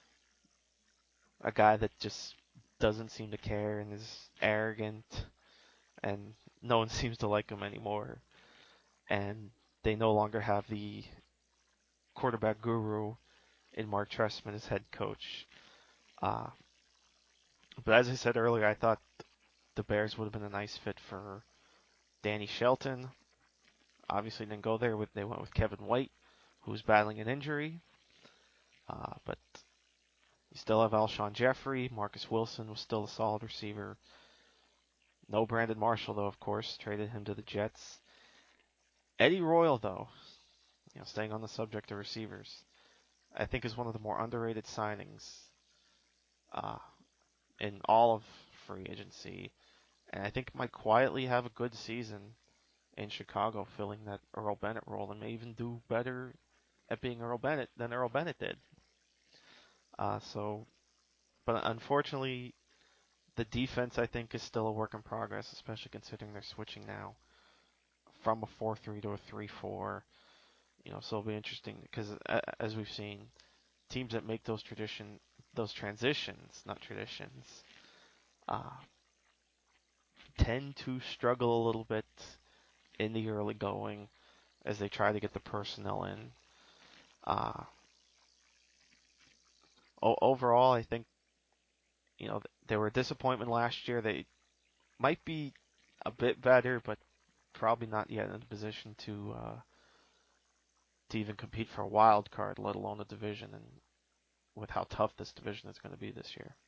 a guy that just doesn't seem to care and is arrogant, and no one seems to like him anymore. And they no longer have the quarterback guru in Mark Trestman as head coach. Uh, but as I said earlier, I thought the Bears would have been a nice fit for Danny Shelton. Obviously didn't go there. With They went with Kevin White, who's battling an injury. Uh, but you still have Alshon Jeffrey. Marcus Wilson was still a solid receiver. No Brandon Marshall, though, of course. Traded him to the Jets. Eddie Royal, though, you know, staying on the subject of receivers, I think is one of the more underrated signings uh, in all of free agency. And I think might quietly have a good season in Chicago, filling that Earl Bennett role, and may even do better at being Earl Bennett than Earl Bennett did. Uh, so, but unfortunately, the defense I think is still a work in progress, especially considering they're switching now from a four three to a three four. You know, so it'll be interesting because as we've seen, teams that make those tradition, those transitions, not traditions, uh, tend to struggle a little bit in the early going as they try to get the personnel in. Uh, overall, I think, you know, they were a disappointment last year. They might be a bit better, but probably not yet in a position to uh, to even compete for a wild card, let alone a division, and with how tough this division is going to be this year.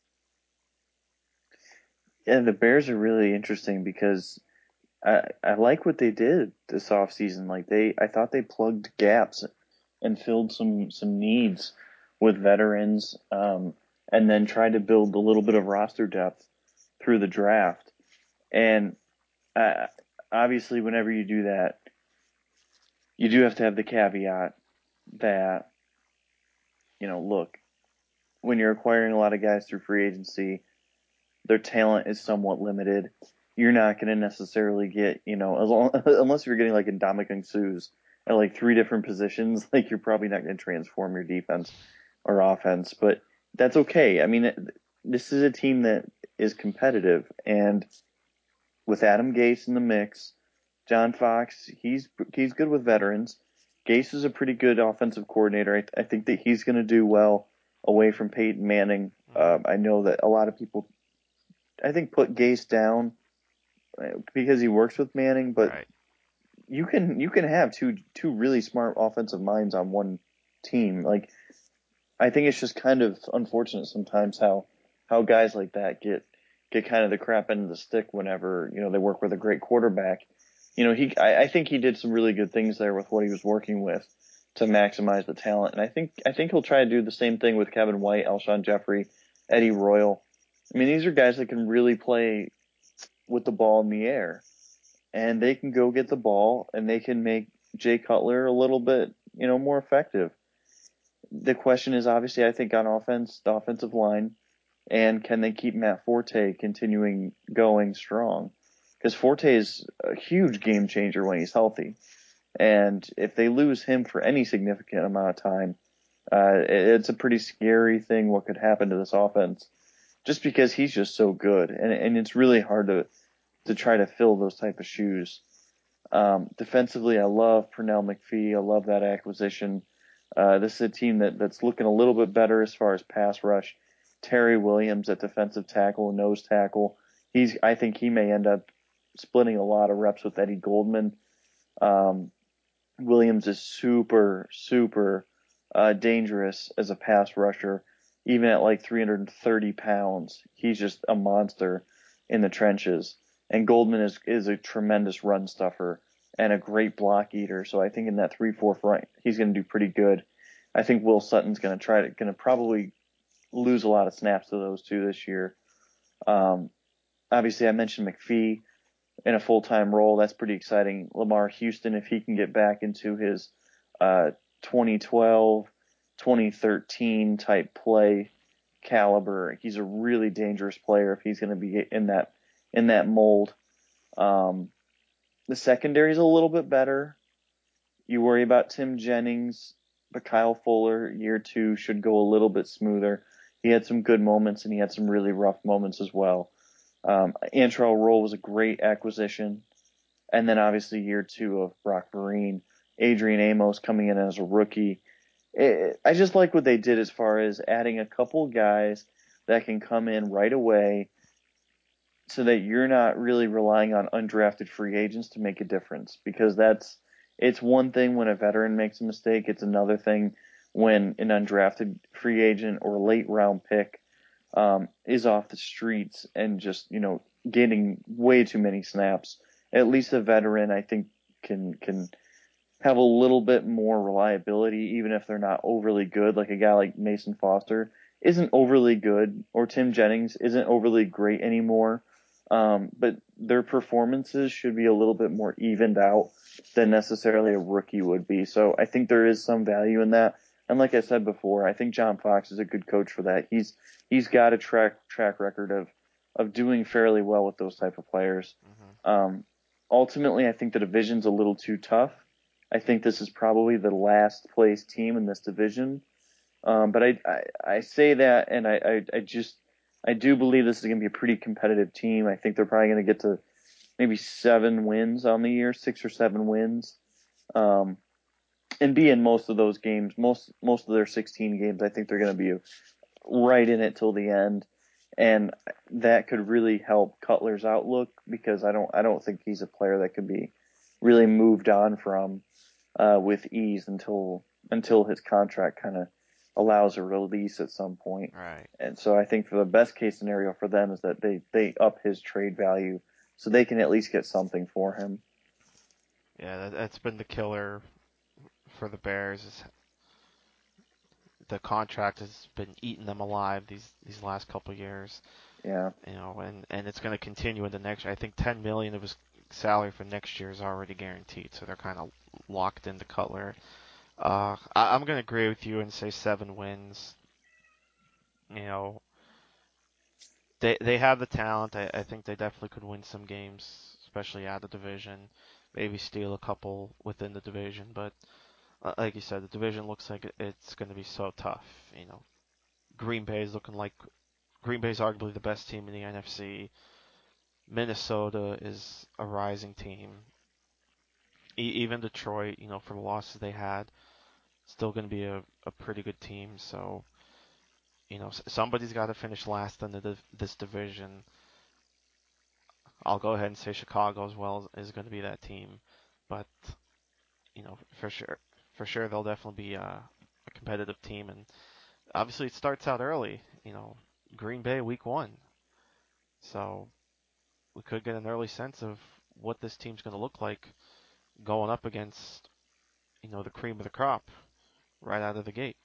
Yeah, the Bears are really interesting because I I like what they did this offseason. Like they, I thought they plugged gaps and filled some some needs with veterans, um, and then tried to build a little bit of roster depth through the draft. And uh, obviously, whenever you do that, you do have to have the caveat that, you know, look, when you're acquiring a lot of guys through free agency, their talent is somewhat limited. You're not going to necessarily get, you know, as long, unless you're getting like Ndamukong Suh's at like three different positions, like you're probably not going to transform your defense or offense, but that's okay. I mean, this is a team that is competitive, and with Adam Gase in the mix, John Fox, he's he's good with veterans. Gase is a pretty good offensive coordinator. I, I think that he's going to do well away from Peyton Manning. Um, I know that a lot of people, I think, put Gase down because he works with Manning, but right. you can you can have two two really smart offensive minds on one team. Like, I think it's just kind of unfortunate sometimes how how guys like that get get kind of the crap end of the stick whenever, you know, they work with a great quarterback. You know, he I, I think he did some really good things there with what he was working with to maximize the talent. And I think I think he'll try to do the same thing with Kevin White, Alshon Jeffrey, Eddie Royal. I mean, these are guys that can really play with the ball in the air. And they can go get the ball and they can make Jay Cutler a little bit, you know, more effective. The question is obviously, I think, on offense, the offensive line, and can they keep Matt Forte continuing going strong? Because Forte is a huge game changer when he's healthy. And if they lose him for any significant amount of time, Uh, it, it's a pretty scary thing what could happen to this offense, just because he's just so good, and and it's really hard to to try to fill those type of shoes. Um, defensively, I love Pernell McPhee. I love that acquisition. Uh, this is a team that, that's looking a little bit better as far as pass rush. Terry Williams at defensive tackle and nose tackle. He's I think he may end up splitting a lot of reps with Eddie Goldman. Um, Williams is super, super uh, dangerous as a pass rusher. Even at like three hundred thirty pounds, he's just a monster in the trenches. And Goldman is, is a tremendous run stuffer and a great block eater. So I think in that three four front, he's going to do pretty good. I think Will Sutton's going to try to going to probably lose a lot of snaps to those two this year. Um, obviously, I mentioned McPhee in a full time role. That's pretty exciting. Lamar Houston, if he can get back into his uh, twenty twelve, twenty thirteen type play caliber, he's a really dangerous player if he's going to be in that in that mold. Um, the secondary is a little bit better. You worry about Tim Jennings, but Kyle Fuller, year two, should go a little bit smoother. He had some good moments and he had some really rough moments as well. Um, Antrell Roll was a great acquisition. And then obviously year two of Brock Vereen, Adrian Amos coming in as a rookie. It, I just like what they did as far as adding a couple guys that can come in right away so that you're not really relying on undrafted free agents to make a difference, because that's it's one thing when a veteran makes a mistake, it's another thing when an undrafted free agent or late round pick um, is off the streets and just, you know, getting way too many snaps. At least a veteran, I think, can can have a little bit more reliability, even if they're not overly good. Like a guy like Mason Foster isn't overly good, or Tim Jennings isn't overly great anymore. Um, but their performances should be a little bit more evened out than necessarily a rookie would be. So I think there is some value in that. And like I said before, I think John Fox is a good coach for that. He's he's got a track track record of of doing fairly well with those type of players. Mm-hmm. Um, ultimately, I think the division's a little too tough. I think this is probably the last place team in this division. Um, but I, I, I say that, and I, I, I just I do believe this is going to be a pretty competitive team. I think they're probably going to get to maybe seven wins on the year, six or seven wins, um, and be in most of those games. Most most of their sixteen games, I think they're going to be right in it till the end, and that could really help Cutler's outlook, because I don't I don't think he's a player that could be really moved on from uh, with ease until until his contract kind of allows a release at some point. Right. And so I think for the best case scenario for them is that they they up his trade value so they can at least get something for him. Yeah, that, that's been the killer for the Bears. Is the contract has been eating them alive these these last couple of years. Yeah. You know, and and it's going to continue in the next. I think ten million of his salary for next year is already guaranteed, so they're kind of locked into Cutler. Uh, I, I'm going to agree with you and say seven wins. You know, they they have the talent. I, I think they definitely could win some games, especially out of the division. Maybe steal a couple within the division, but uh, like you said, the division looks like it's going to be so tough. You know, Green Bay is looking like Green Bay is arguably the best team in the N F C. Minnesota is a rising team. E- even Detroit, you know, for the losses they had, still going to be a, a pretty good team. So, you know, somebody's got to finish last in the, div- this division. I'll go ahead and say Chicago as well is going to be that team, but you know, for sure, for sure they'll definitely be uh, a competitive team, and obviously it starts out early. You know, Green Bay week one, so we could get an early sense of what this team's going to look like going up against, you know, the cream of the crop right out of the gate.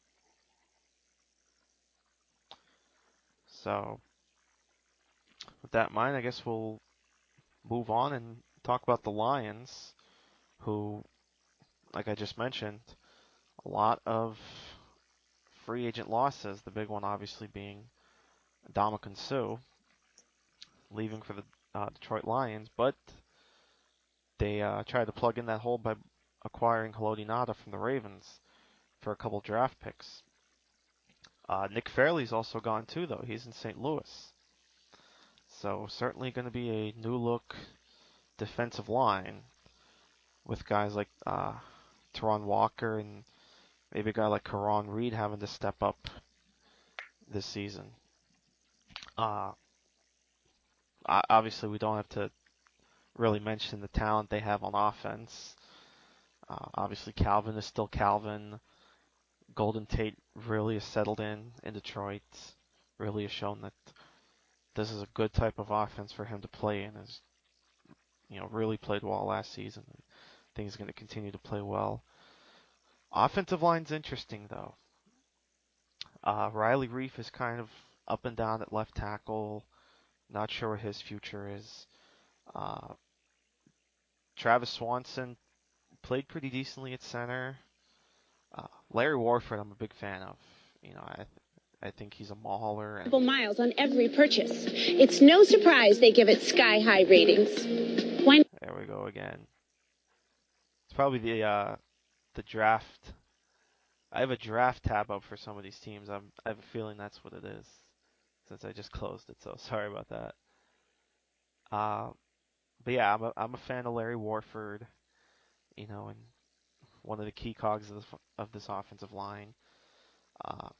So with that in mind, I guess we'll move on and talk about the Lions, who, like I just mentioned, a lot of free agent losses. The big one obviously being Ndamukong Suh leaving for the uh, Detroit Lions, but they uh, tried to plug in that hole by acquiring Haloti Ngata from the Ravens for a couple draft picks. Uh, Nick Fairley's also gone too, though. He's in Saint Louis. So certainly going to be a new look defensive line with guys like uh, Teron Walker and maybe a guy like Karan Reed having to step up this season. Uh, obviously, we don't have to really mention the talent they have on offense. Uh, obviously, Calvin is still Calvin. Golden Tate really has settled in in Detroit. Really has shown that this is a good type of offense for him to play in. Has, you know, really played well last season. I think he's going to continue to play well. Offensive line's interesting though. Uh, Riley Reef is kind of up and down at left tackle. Not sure what his future is. Uh, Travis Swanson played pretty decently at center. Uh, Larry Warford, I'm a big fan of. You know, I I think he's a mauler. And miles on every purchase. It's no surprise they give it sky-high ratings. Why? There we go again. It's probably the uh, the draft. I have a draft tab up for some of these teams. I'm, I have a feeling that's what it is, since I just closed it. So sorry about that. Uh, but yeah, I'm a I'm a fan of Larry Warford. You know, and one of the key cogs of this, of this offensive line. Uh,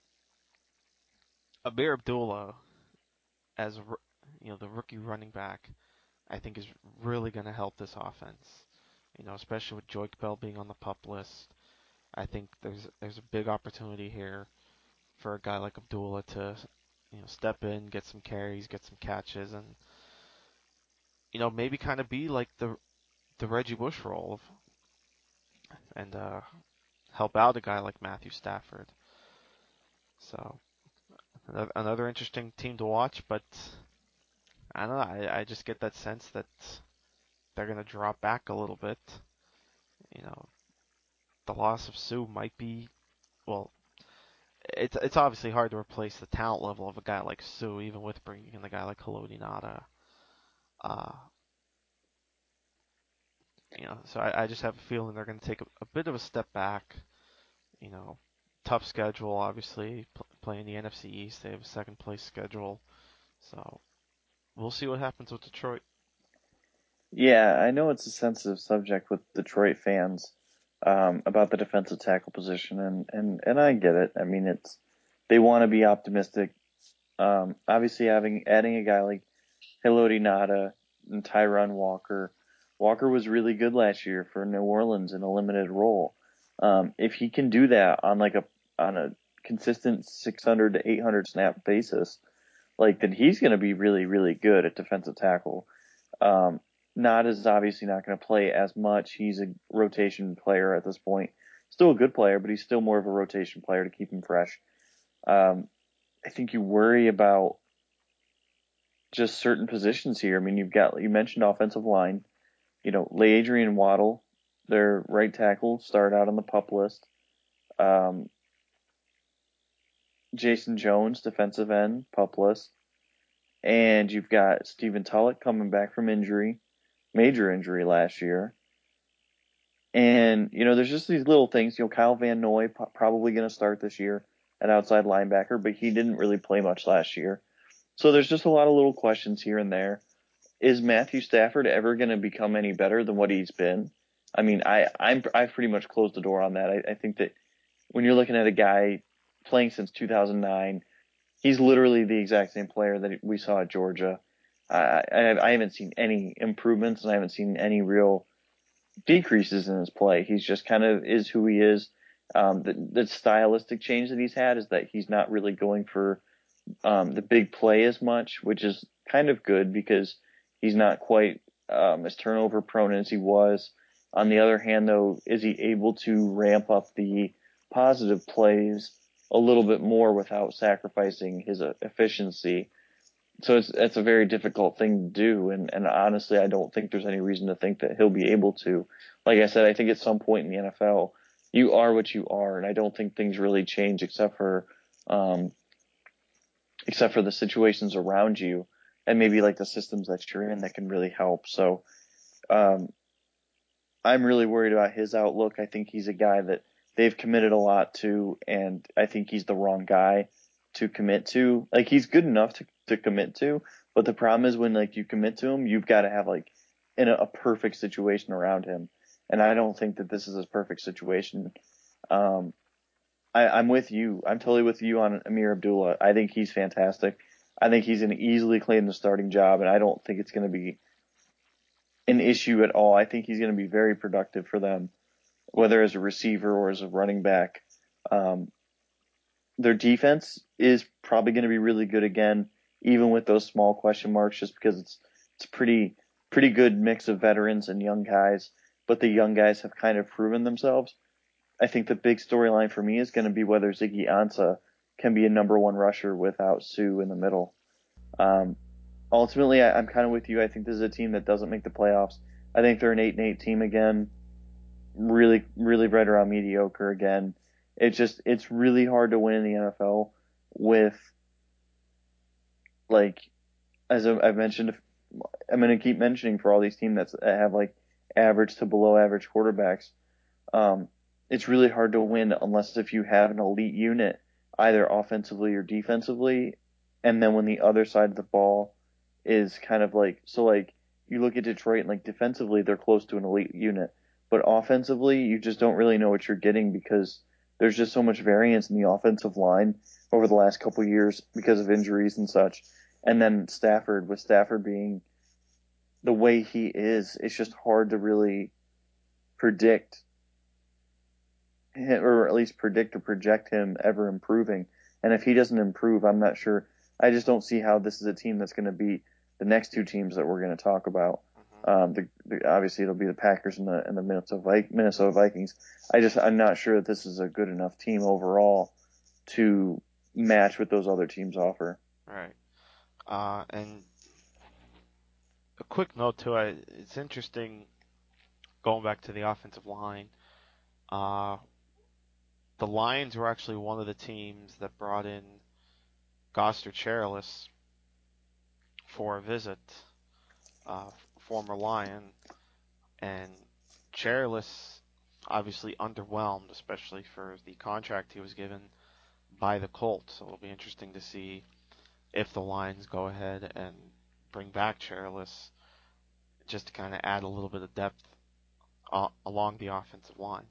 Amir Abdullah, as you know, the rookie running back, I think is really going to help this offense. You know, especially with Joique Bell being on the PUP list. I think there's there's a big opportunity here for a guy like Abdullah to, you know, step in, get some carries, get some catches, and you know maybe kind of be like the the Reggie Bush role of, and uh, help out a guy like Matthew Stafford. So another, another interesting team to watch, but I don't know. I, I just get that sense that they're going to drop back a little bit. You know, the loss of Sue might be, well, it's it's obviously hard to replace the talent level of a guy like Sue, even with bringing in a guy like Haloti Ngata. Uh, you know, so I, I just have a feeling they're going to take a, a bit of a step back. You know, tough schedule, obviously, pl- playing the N F C East. They have a second place schedule. So we'll see what happens with Detroit. Yeah, I know it's a sensitive subject with Detroit fans um, about the defensive tackle position, and, and, and I get it. I mean, it's they want to be optimistic. Um, obviously, having adding a guy like Haloti Ngata and Tyron Walker. Walker was really good last year for New Orleans in a limited role. Um, if he can do that on like a on a consistent six hundred to eight hundred snap basis, like then he's going to be really really good at defensive tackle. Um, Ngata is obviously not going to play as much. He's a rotation player at this point. Still a good player, but he's still more of a rotation player to keep him fresh. Um, I think you worry about just certain positions here. I mean, you've got, you mentioned offensive line, you know, LeAdrian Waddle, their right tackle, started out on the PUP list. Um, Jason Jones, defensive end, PUP list. And you've got Stephen Tulloch coming back from injury, major injury last year. And, you know, there's just these little things. You know, Kyle Van Noy probably going to start this year at outside linebacker, but he didn't really play much last year. So there's just a lot of little questions here and there. Is Matthew Stafford ever going to become any better than what he's been? I mean, I, I'm, I've pretty much closed the door on that. I, I think that when you're looking at a guy playing since two thousand nine, he's literally the exact same player that we saw at Georgia. I, I, I haven't seen any improvements, and I haven't seen any real decreases in his play. He's just kind of is who he is. Um, the, the stylistic change that he's had is that he's not really going for um, the big play as much, which is kind of good because he's not quite um, as turnover prone as he was. On the other hand, though, is he able to ramp up the positive plays a little bit more without sacrificing his uh, efficiency? So it's it's a very difficult thing to do, and, and honestly, I don't think there's any reason to think that he'll be able to. Like I said, I think at some point in the N F L, you are what you are, and I don't think things really change except for um, except for the situations around you and maybe like the systems that you're in that can really help. So um, I'm really worried about his outlook. I think he's a guy that they've committed a lot to, and I think he's the wrong guy to commit to. Like, he's good enough to, to commit to, but the problem is when, like, you commit to him, you've got to have, like, in a, a perfect situation around him. And I don't think that this is a perfect situation. Um, I, I'm with you. I'm totally with you on Amir Abdullah. I think he's fantastic. I think he's going to easily claim the starting job, and I don't think it's going to be an issue at all. I think he's going to be very productive for them, whether as a receiver or as a running back. Um, their defense is probably going to be really good again, even with those small question marks, just because it's it's pretty pretty good mix of veterans and young guys. But the young guys have kind of proven themselves. I think the big storyline for me is going to be whether Ziggy Ansah can be a number one rusher without Sue in the middle. Um, ultimately, I, I'm kind of with you. I think this is a team that doesn't make the playoffs. I think they're an eight and eight team again. Really, really right around mediocre again. It's just, it's really hard to win in the N F L with, like, as I've mentioned, I'm going to keep mentioning for all these teams that have like average to below average quarterbacks. Um, it's really hard to win unless if you have an elite unit, either offensively or defensively. And then when the other side of the ball is kind of like, so like you look at Detroit and like defensively, they're close to an elite unit, but offensively, you just don't really know what you're getting because there's just so much variance in the offensive line over the last couple of years because of injuries and such. And then Stafford, with Stafford being the way he is, it's just hard to really predict him, or at least predict or project him ever improving. And if he doesn't improve, I'm not sure. I just don't see how this is a team that's going to beat the next two teams that we're going to talk about. Mm-hmm. Um, the, the, obviously, it'll be the Packers and the and the Minnesota, Minnesota Vikings. I just I'm not sure that this is a good enough team overall to match what those other teams offer. Right. Uh, and a quick note too. I, it's interesting going back to the offensive line. Uh, the Lions were actually one of the teams that brought in Goster Cherilus for a visit, uh, former Lion, and Cherilus obviously underwhelmed, especially for the contract he was given by the Colts. So it'll be interesting to see if the Lions go ahead and bring back Cherilus just to kind of add a little bit of depth uh, along the offensive line.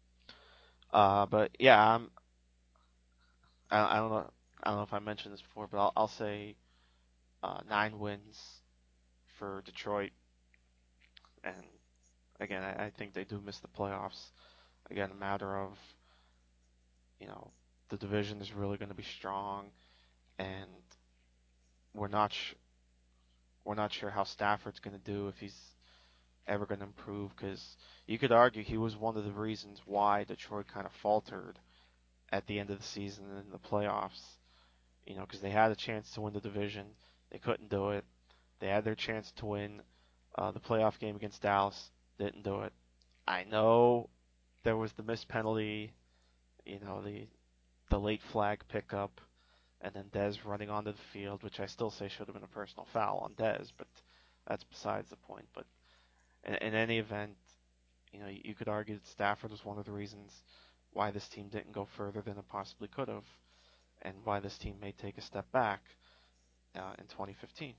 Uh, but yeah, I'm, I, I don't know. I don't know if I mentioned this before, but I'll, I'll say uh, nine wins for Detroit, and again, I, I think they do miss the playoffs. Again, a matter of, you know, the division is really going to be strong, and we're not sh- we're not sure how Stafford's going to do, if he's ever going to improve, because you could argue he was one of the reasons why Detroit kind of faltered at the end of the season and in the playoffs. You know, because they had a chance to win the division, they couldn't do it. They had their chance to win uh, the playoff game against Dallas, didn't do it. I know there was the missed penalty, you know, the the late flag pickup, and then Dez running onto the field, which I still say should have been a personal foul on Dez, but that's besides the point. But in, in any event, you know, you could argue that Stafford was one of the reasons why this team didn't go further than it possibly could have, and why this team may take a step back uh, in twenty fifteen.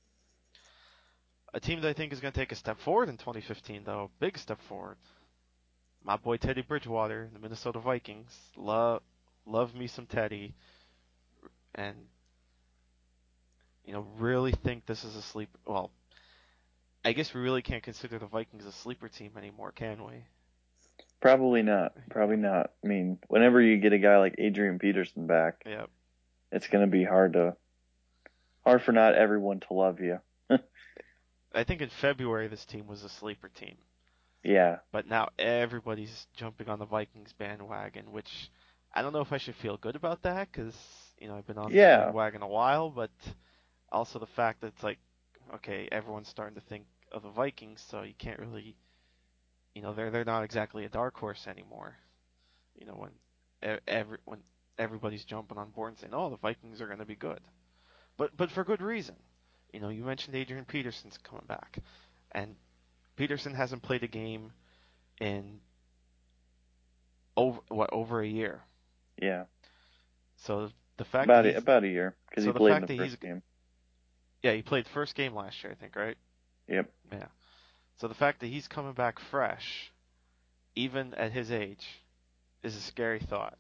A team that I think is going to take a step forward in twenty fifteen, though, big step forward. My boy Teddy Bridgewater, the Minnesota Vikings. Love, love me some Teddy, and you know, really think this is a sleeper. Well, I guess we really can't consider the Vikings a sleeper team anymore, can we? Probably not. Probably not. I mean, whenever you get a guy like Adrian Peterson back, Yep. it's going to be hard to hard for not everyone to love you. I think in February this team was a sleeper team. Yeah. But now everybody's jumping on the Vikings bandwagon, which I don't know if I should feel good about that, because you know I've been on this Yeah. bandwagon a while, but also the fact that it's like, okay, everyone's starting to think of the Vikings, so you can't really, you know, they're they're not exactly a dark horse anymore. You know, when every when everybody's jumping on board and saying, oh, the Vikings are going to be good, but but for good reason. You know, you mentioned Adrian Peterson's coming back, and Peterson hasn't played a game in over what over a year. Yeah. So the fact About that a, he's about a year because so he the played in fact the that he's first game. yeah he played first game last year, I think, right? Yep. Yeah. So the fact that he's coming back fresh, even at his age, is a scary thought.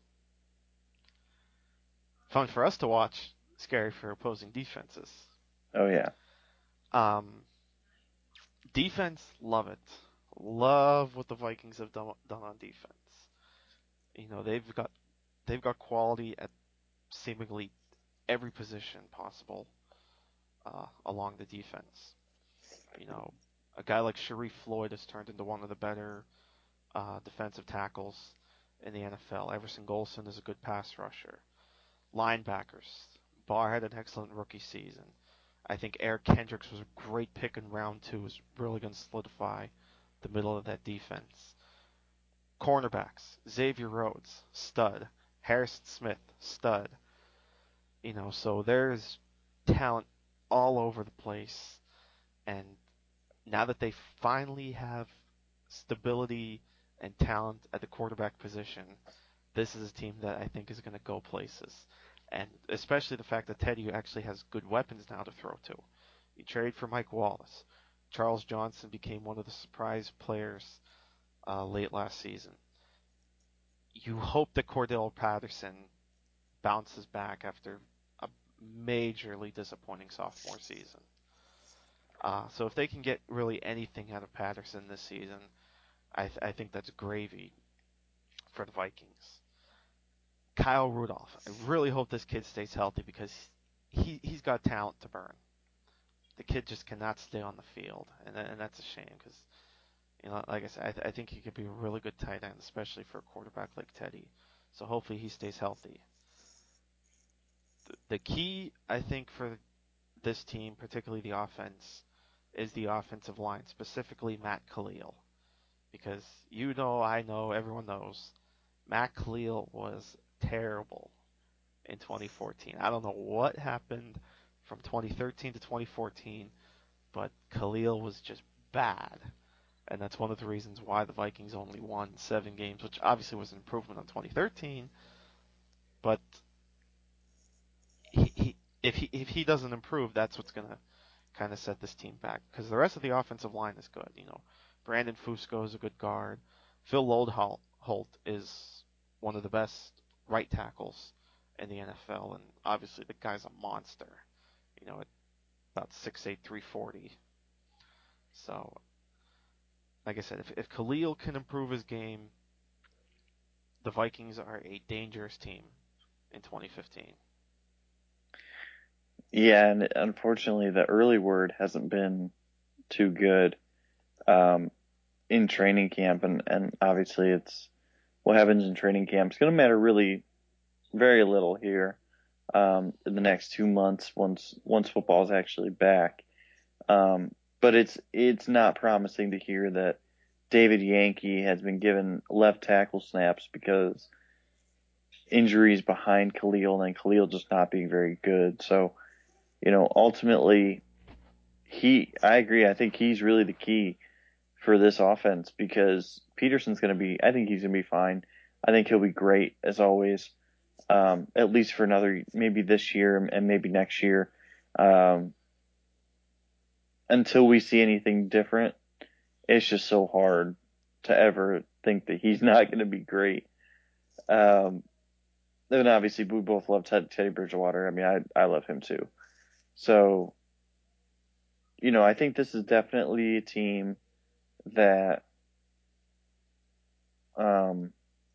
Fun for us to watch, scary for opposing defenses. Oh yeah. Um, defense, love it. Love what the Vikings have done, done on defense. You know, they've got they've got quality at seemingly every position possible uh, along the defense. You know, a guy like Sharif Floyd has turned into one of the better uh, defensive tackles in the N F L. Everson Golson is a good pass rusher. Linebackers, Barr had an excellent rookie season. I think Eric Kendricks was a great pick in round two. Is really going to solidify the middle of that defense. Cornerbacks, Xavier Rhodes, stud. Harrison Smith, stud. You know, so there's talent all over the place. And now that they finally have stability and talent at the quarterback position, this is a team that I think is going to go places. And especially the fact that Teddy actually has good weapons now to throw to. You trade for Mike Wallace. Charles Johnson became one of the surprise players uh, late last season. You hope that Cordell Patterson bounces back after a majorly disappointing sophomore season. Uh, so if they can get really anything out of Patterson this season, I, th- I think that's gravy for the Vikings. Kyle Rudolph. I really hope this kid stays healthy because he he's got talent to burn. The kid just cannot stay on the field, and and that's a shame because you know, like I said, I, th- I think he could be a really good tight end, especially for a quarterback like Teddy. So hopefully he stays healthy. The, the key, I think, for this team, particularly the offense, is the offensive line, specifically Matt Khalil, because you know, I know, everyone knows, Matt Khalil was terrible in twenty fourteen. I don't know what happened from twenty thirteen to twenty fourteen, but Khalil was just bad. And that's one of the reasons why the Vikings only won seven games, which obviously was an improvement on twenty thirteen. But he, he, if he if he doesn't improve, that's what's gonna kind of set this team back. Because the rest of the offensive line is good. You know, Brandon Fusco is a good guard. Phil Loadholt is one of the best right tackles in the N F L, and obviously the guy's a monster. You know, at about six eight, three forty. So, like I said, if if Khalil can improve his game, the Vikings are a dangerous team in twenty fifteen. Yeah, and unfortunately, the early word hasn't been too good um, in training camp, and, and obviously, it's what happens in training camp. It's going to matter really very little here um, in the next two months once once football is actually back. Um, but it's it's not promising to hear that David Yankee has been given left tackle snaps because injuries behind Khalil, and then Khalil just not being very good. So, you know, ultimately, he, I agree. I think he's really the key for this offense because Peterson's going to be, I think he's going to be fine. I think he'll be great as always, um, at least for another, maybe this year and maybe next year. Um, until we see anything different, it's just so hard to ever think that he's not going to be great. Um, and obviously we both love Ted, Teddy Bridgewater. I mean, I, I love him too. So, you know, I think this is definitely a team that um,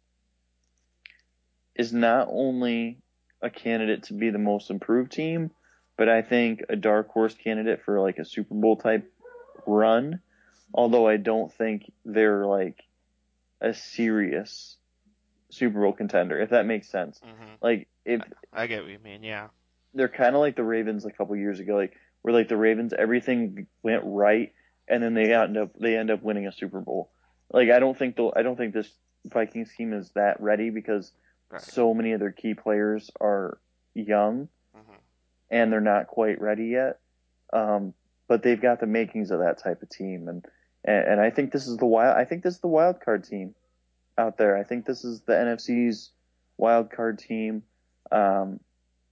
is not only a candidate to be the most improved team, but I think a dark horse candidate for like a Super Bowl type run. Although I don't think they're like a serious Super Bowl contender, if that makes sense. Mm-hmm. Like if I, I get what you mean, yeah. They're kind of like the Ravens a couple years ago, like where like the Ravens everything went right, and then they end up they end up winning a Super Bowl. Like I don't think they'll I don't think this Vikings team is that ready because Right. so many of their key players are young Mm-hmm. and they're not quite ready yet. Um, but they've got the makings of that type of team, and, and and I think this is the wild. I think this is the wild card team out there. I think this is the N F C's wild card team. Um,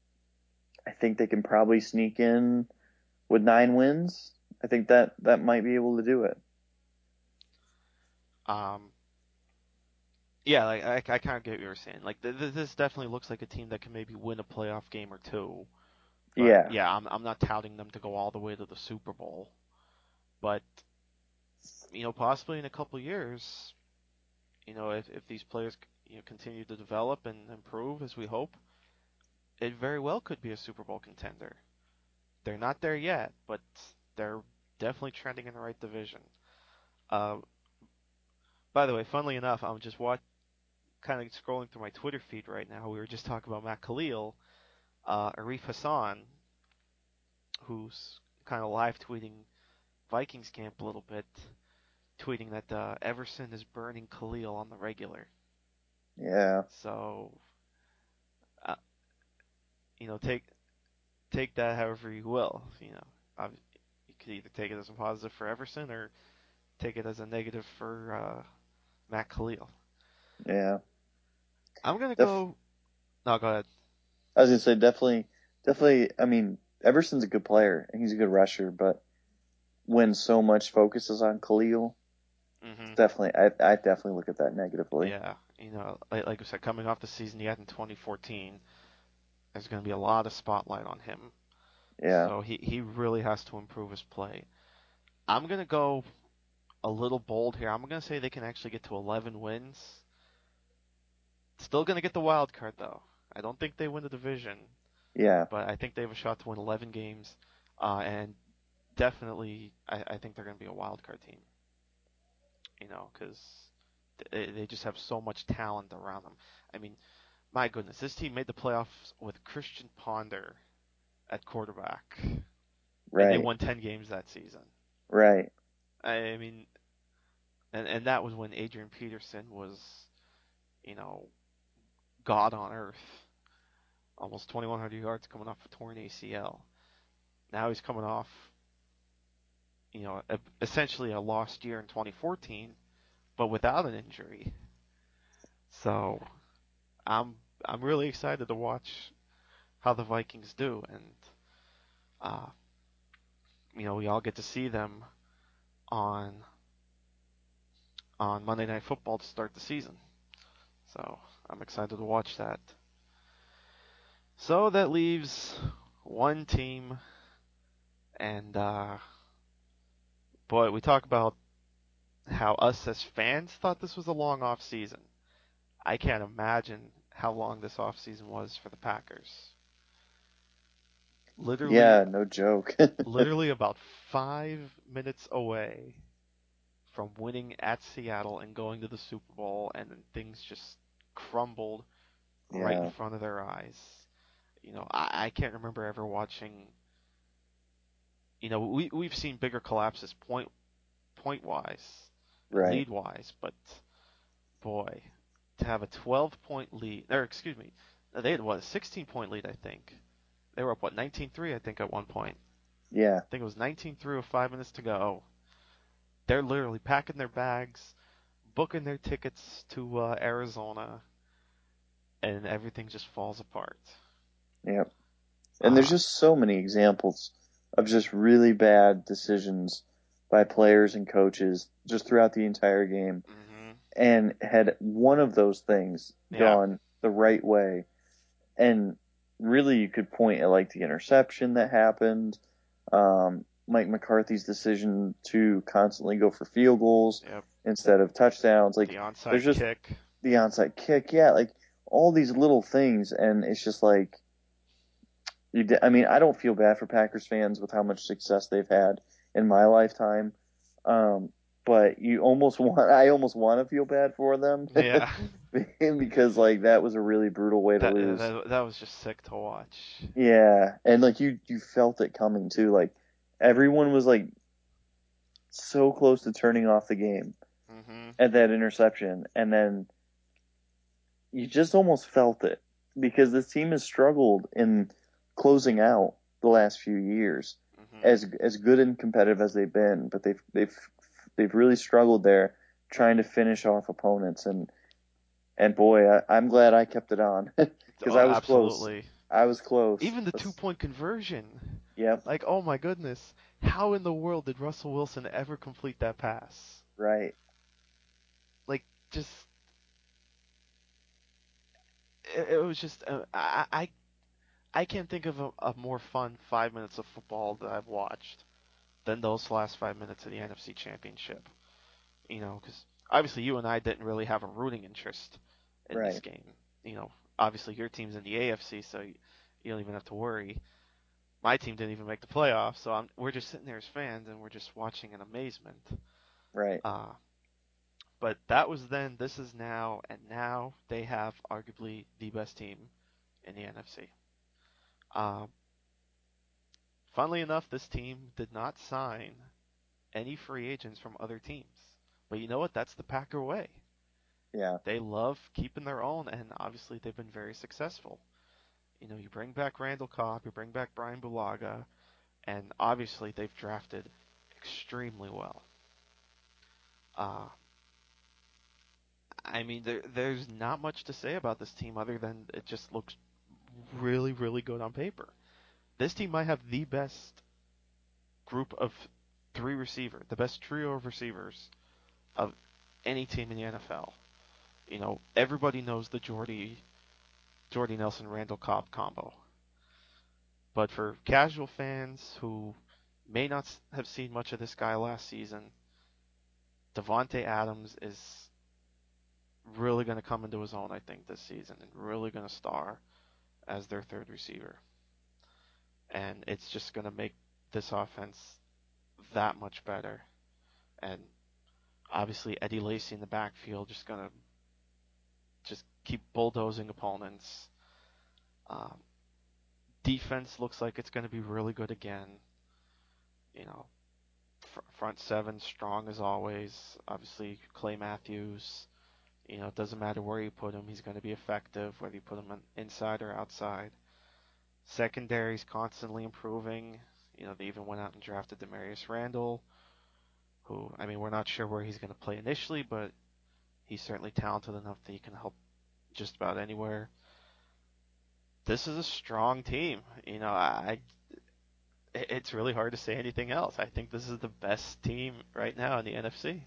I think they can probably sneak in with nine wins. I think that that might be able to do it. Um, yeah, like I, I kind of get what you're saying. Like th- th- this definitely looks like a team that can maybe win a playoff game or two. But Yeah, yeah, I'm I'm not touting them to go all the way to the Super Bowl. But you know, possibly in a couple years, you know, if if these players you know continue to develop and improve as we hope, it very well could be a Super Bowl contender. They're not there yet, but they're definitely trending in the right division. Uh, by the way, funnily enough, I'm just watch, kind of scrolling through my Twitter feed right now. We were just talking about Matt Khalil, uh, Arif Hassan, who's kind of live tweeting Vikings camp a little bit, tweeting that uh, Everson is burning Khalil on the regular. yeah, So, uh, you know, take take that however you will. You know, I, you could either take it as a positive for Everson or take it as a negative for uh, Matt Khalil. yeah. I'm gonna Def- go. No, go ahead. I was gonna say definitely, definitely. I mean, Everson's a good player and he's a good rusher, but when so much focus is on Khalil, hmm definitely, I I definitely look at that negatively. Yeah, you know, like, like I said, coming off the season he had in twenty fourteen, there's going to be a lot of spotlight on him. Yeah, So he, he really has to improve his play. I'm going to go a little bold here. I'm going to say they can actually get to eleven wins. Still going to get the wild card, though. I don't think they win the division, yeah, but I think they have a shot to win eleven games. Uh, and definitely, I, I think they're going to be a wild card team. You know, because they, they just have so much talent around them. I mean, my goodness, this team made the playoffs with Christian Ponder at quarterback, and they right, won ten games that season. right, I mean, and and that was when Adrian Peterson was, you know, God on earth, almost twenty-one hundred yards coming off a torn A C L. Now he's coming off, you know, a, essentially a lost year in twenty fourteen, but without an injury. So I'm I'm really excited to watch how the Vikings do, and uh, you know, we all get to see them on on Monday Night Football to start the season. So I'm excited to watch that. So that leaves one team, and uh, boy, we talk about how us as fans thought this was a long off season. I can't imagine how long this off season was for the Packers. Literally, yeah. No joke. literally about five minutes away from winning at Seattle and going to the Super Bowl, and then things just crumbled right in Yeah, front of their eyes. You know, I, I can't remember ever watching. You know, we we've seen bigger collapses point point wise and right. lead wise, but boy, to have a twelve point lead, or excuse me, they had what a sixteen point lead, I think. They were up what nineteen three, I think, at one point. Yeah, I think it was nineteen three with five minutes to go. They're literally packing their bags, booking their tickets to uh, Arizona, and everything just falls apart. yeah. And there's Uh, just so many examples of just really bad decisions by players and coaches just throughout the entire game. hmm And had one of those things Yeah. gone the right way, and really you could point at like the interception that happened, um, Mike McCarthy's decision to constantly go for field goals Yep. instead of touchdowns. The Like there's onside just kick. the onside kick, yeah, like all these little things, and it's just like you. I mean, I don't feel bad for Packers fans with how much success they've had in my lifetime, um, but you almost want. I almost want to feel bad for them Yeah. because like that was a really brutal way to That, yeah, lose. that that was just sick to watch. Yeah, and like you, you felt it coming too. Like everyone was like so close to turning off the game hmm at that interception, and then you just almost felt it because this team has struggled in closing out the last few years, hmm as as good and competitive as they've been, but they've they've they've really struggled there trying to finish off opponents, and and boy, I, I'm glad I kept it on because Oh, I was close. absolutely. I was close. Even the That's- two-point conversion. Yep. Like, oh my goodness. How in the world did Russell Wilson ever complete that pass? Right. Like, just... It, it was just... Uh, I, I I can't think of a, a more fun five minutes of football that I've watched than those last five minutes of the N F C Championship. You know, because obviously you and I didn't really have a rooting interest in this Right. game. You know, obviously your team's in the A F C, so you, you don't even have to worry. My team didn't even make the playoffs, so I'm, we're just sitting there as fans and we're just watching in amazement. Right. Uh, but that was then, this is now, and now they have arguably the best team in the N F C. Uh, funnily enough, this team did not sign any free agents from other teams. But you know what? That's the Packer way. Yeah. They love keeping their own, and obviously they've been very successful. You know, you bring back Randall Cobb, you bring back Brian Bulaga, and obviously they've drafted extremely well. Uh, I mean, there, there's not much to say about this team other than it just looks really, really good on paper. This team might have the best group of three receiver, the best trio of receivers of any team in the N F L. You know, everybody knows the Jordy, Jordy Nelson Randall Cobb combo. But for casual fans who may not have seen much of this guy last season, Davante Adams is really going to come into his own, I think, this season, and really going to star as their third receiver. And it's just going to make this offense that much better. And obviously Eddie Lacy in the backfield just going to just keep bulldozing opponents. Um, defense looks like it's going to be really good again. You know, fr- front seven strong as always. Obviously Clay Matthews. You know, it doesn't matter where you put him, he's going to be effective, whether you put him inside or outside. Secondary's constantly improving. You know, they even went out and drafted Demarius Randall, who, I mean, we're not sure where he's going to play initially, but he's certainly talented enough that he can help just about anywhere. This is a strong team. You know, I it's really hard to say anything else. I think this is the best team right now in the N F C.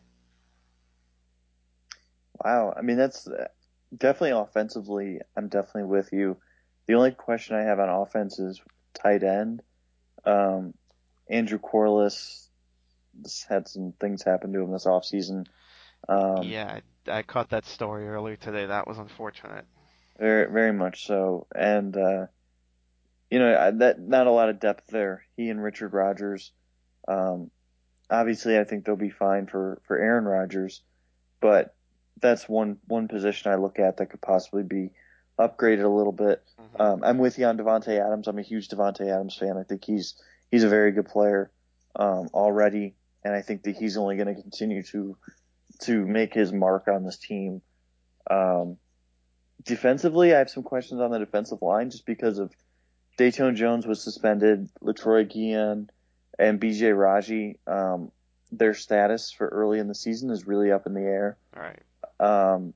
Wow. I mean, that's uh, definitely offensively. I'm definitely with you. The only question I have on offense is tight end. Um, Andrew Corliss had some things happen to him this offseason. Um, yeah, I, I caught that story earlier today. That was unfortunate. Very, very much so. And, uh, you know, that not a lot of depth there. He and Richard Rodgers. Um, obviously, I think they'll be fine for, for Aaron Rodgers, but that's one one position I look at that could possibly be upgraded a little bit. Mm-hmm. Um, I'm with you on Davante Adams. I'm a huge Davante Adams fan. I think he's he's a very good player um, already, and I think that he's only going to continue to to make his mark on this team. Um, defensively, I have some questions on the defensive line just because of Dayton Jones was suspended, Latroy Guion, and B J Raji. Um, their status for early in the season is really up in the air. All right. Um,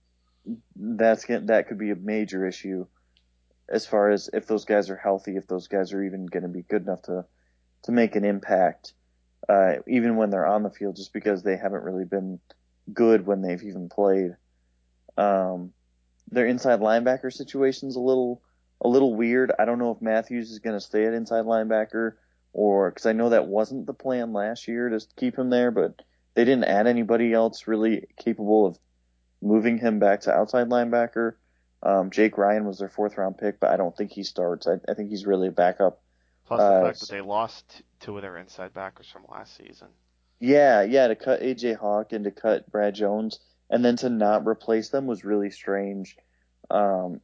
that's that could be a major issue as far as if those guys are healthy, if those guys are even going to be good enough to to make an impact, uh, even when they're on the field, just because they haven't really been good when they've even played. Um, their inside linebacker situation's a little a little weird. I don't know if Matthews is going to stay at inside linebacker or because I know that wasn't the plan last year to keep him there, but they didn't add anybody else really capable of moving him back to outside linebacker. Um, Jake Ryan was their fourth round pick, but I don't think he starts. I, I think he's really a backup. Plus uh, the fact that they lost two of their inside backers from last season. Yeah, yeah, to cut A J Hawk and to cut Brad Jones and then to not replace them was really strange. Um,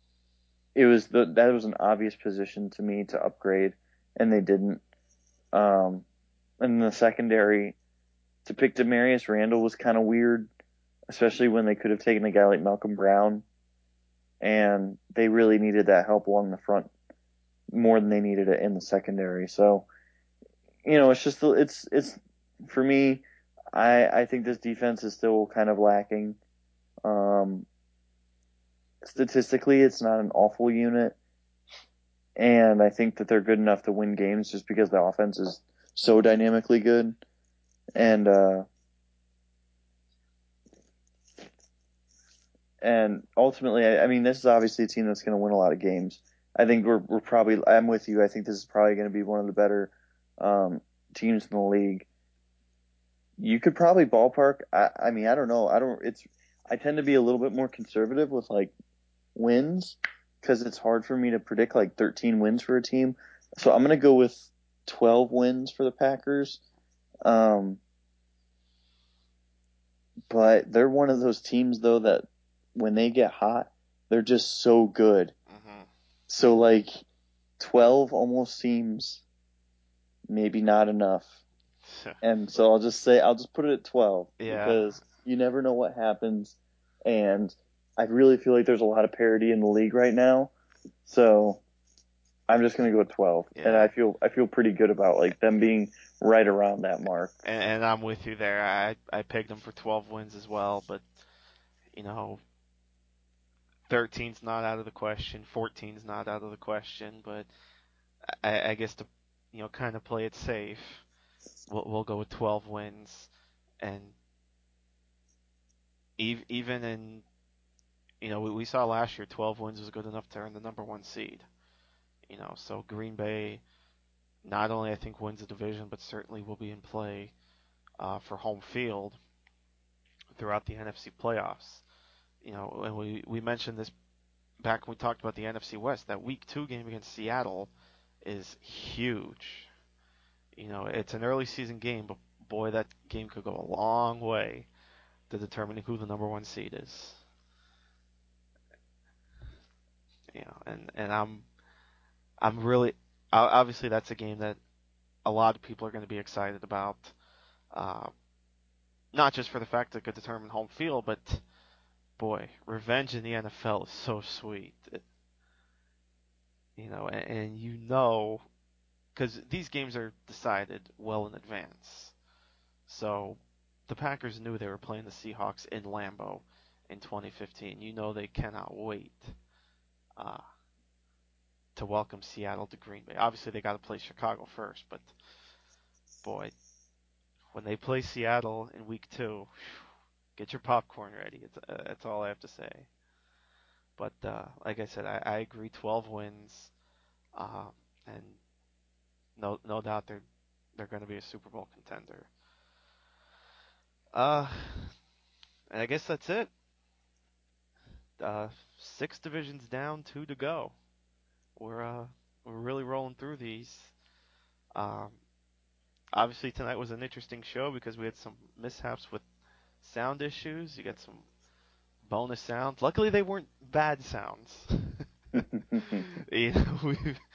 it was the that was an obvious position to me to upgrade, and they didn't. Um, and the secondary to pick Demarius Randall was kind of weird, especially when they could have taken a guy like Malcolm Brown, and they really needed that help along the front more than they needed it in the secondary. So, you know, it's just it's it's for me. I I think this defense is still kind of lacking. Um, statistically, it's not an awful unit. and I think that they're good enough to win games just because the offense is so dynamically good. And uh, and ultimately, I, I mean, this is obviously a team that's going to win a lot of games. I think we're we're probably. I'm with you. I think this is probably going to be one of the better um, teams in the league. You could probably ballpark. I, I mean, I don't know. I don't. It's. I tend to be a little bit more conservative with like wins because it's hard for me to predict like thirteen wins for a team. So I'm going to go with twelve wins for the Packers. Um, but they're one of those teams though that when they get hot, they're just so good. Mm-hmm. So like twelve almost seems maybe not enough. And so I'll just say I'll just put it at twelve Yeah. because you never know what happens, and I really feel like there's a lot of parity in the league right now. So I'm just gonna go with twelve, Yeah. and I feel I feel pretty good about like them being right around that mark. And, and I'm with you there. I I pegged them for twelve wins as well, but you know, thirteen's not out of the question, fourteen's not out of the question, but I, I guess to you know kind of play it safe, we'll we'll go with twelve wins, and ev- even in you know we, we saw last year twelve wins was good enough to earn the number one seed. You know, so Green Bay not only I think wins the division, but certainly will be in play uh, for home field throughout the N F C playoffs. You know, and we, we mentioned this back when we talked about the N F C West. That Week Two game against Seattle is huge. You know, it's an early season game, but boy, that game could go a long way to determining who the number one seed is. You know, and and I'm I'm really obviously that's a game that a lot of people are going to be excited about. Uh, not just for the fact that it could determine home field, but boy, revenge in the N F L is so sweet. It, you know, and, and you know, because these games are decided well in advance. So the Packers knew they were playing the Seahawks in Lambeau in twenty fifteen. You know they cannot wait uh, to welcome Seattle to Green Bay. Obviously, they got to play Chicago first, but boy, when they play Seattle in Week Two, get your popcorn ready. It's, uh, that's all I have to say. But uh, like I said, I, I agree. twelve wins, uh, and no no doubt they're they're going to be a Super Bowl contender. Uh, and I guess that's it. Uh, six divisions down, two to go. We're uh we're really rolling through these. Um, obviously tonight was an interesting show because we had some mishaps with sound issues. You got some bonus sounds. Luckily they weren't bad sounds. you know, we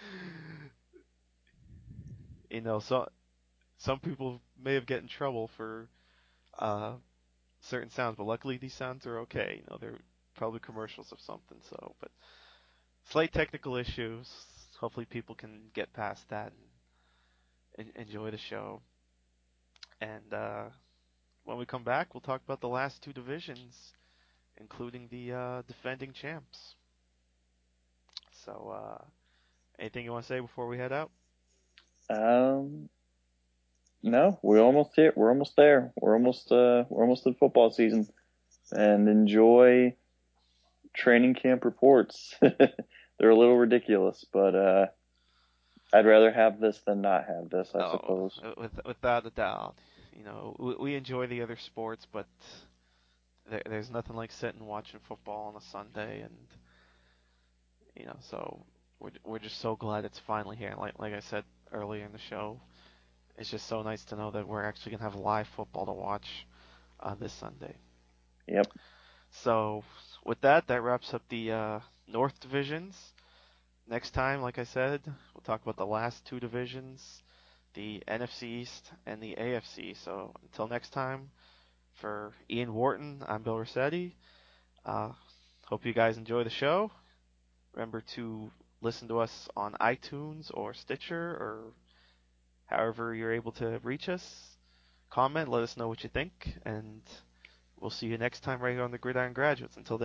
you know, so some people may have get in trouble for uh certain sounds, but luckily these sounds are okay. You know, they're probably commercials of something. So, but slight technical issues. Hopefully people can get past that and enjoy the show. And uh, when we come back, we'll talk about the last two divisions, including the uh, defending champs. So, uh, anything you want to say before we head out? Um, no, we're almost here. We're almost there. We're almost uh, we're almost at football season, and enjoy training camp reports. They're a little ridiculous, but uh, I'd rather have this than not have this, I Oh, suppose. with, without a doubt. You know, we, we enjoy the other sports, but there, there's nothing like sitting and watching football on a Sunday, and you know, so we're we're just so glad it's finally here. Like like I said earlier in the show, it's just so nice to know that we're actually gonna have live football to watch uh, this Sunday. Yep. So with that, that wraps up the uh, North divisions. Next time, like I said, we'll talk about the last two divisions, the N F C East and the A F C. So until next time, for Ian Wharton, I'm Bill Rossetti. Uh, hope you guys enjoy the show. Remember to listen to us on iTunes or Stitcher or however you're able to reach us. Comment, let us know what you think, and we'll see you next time right here on the Gridiron Graduates. Until then.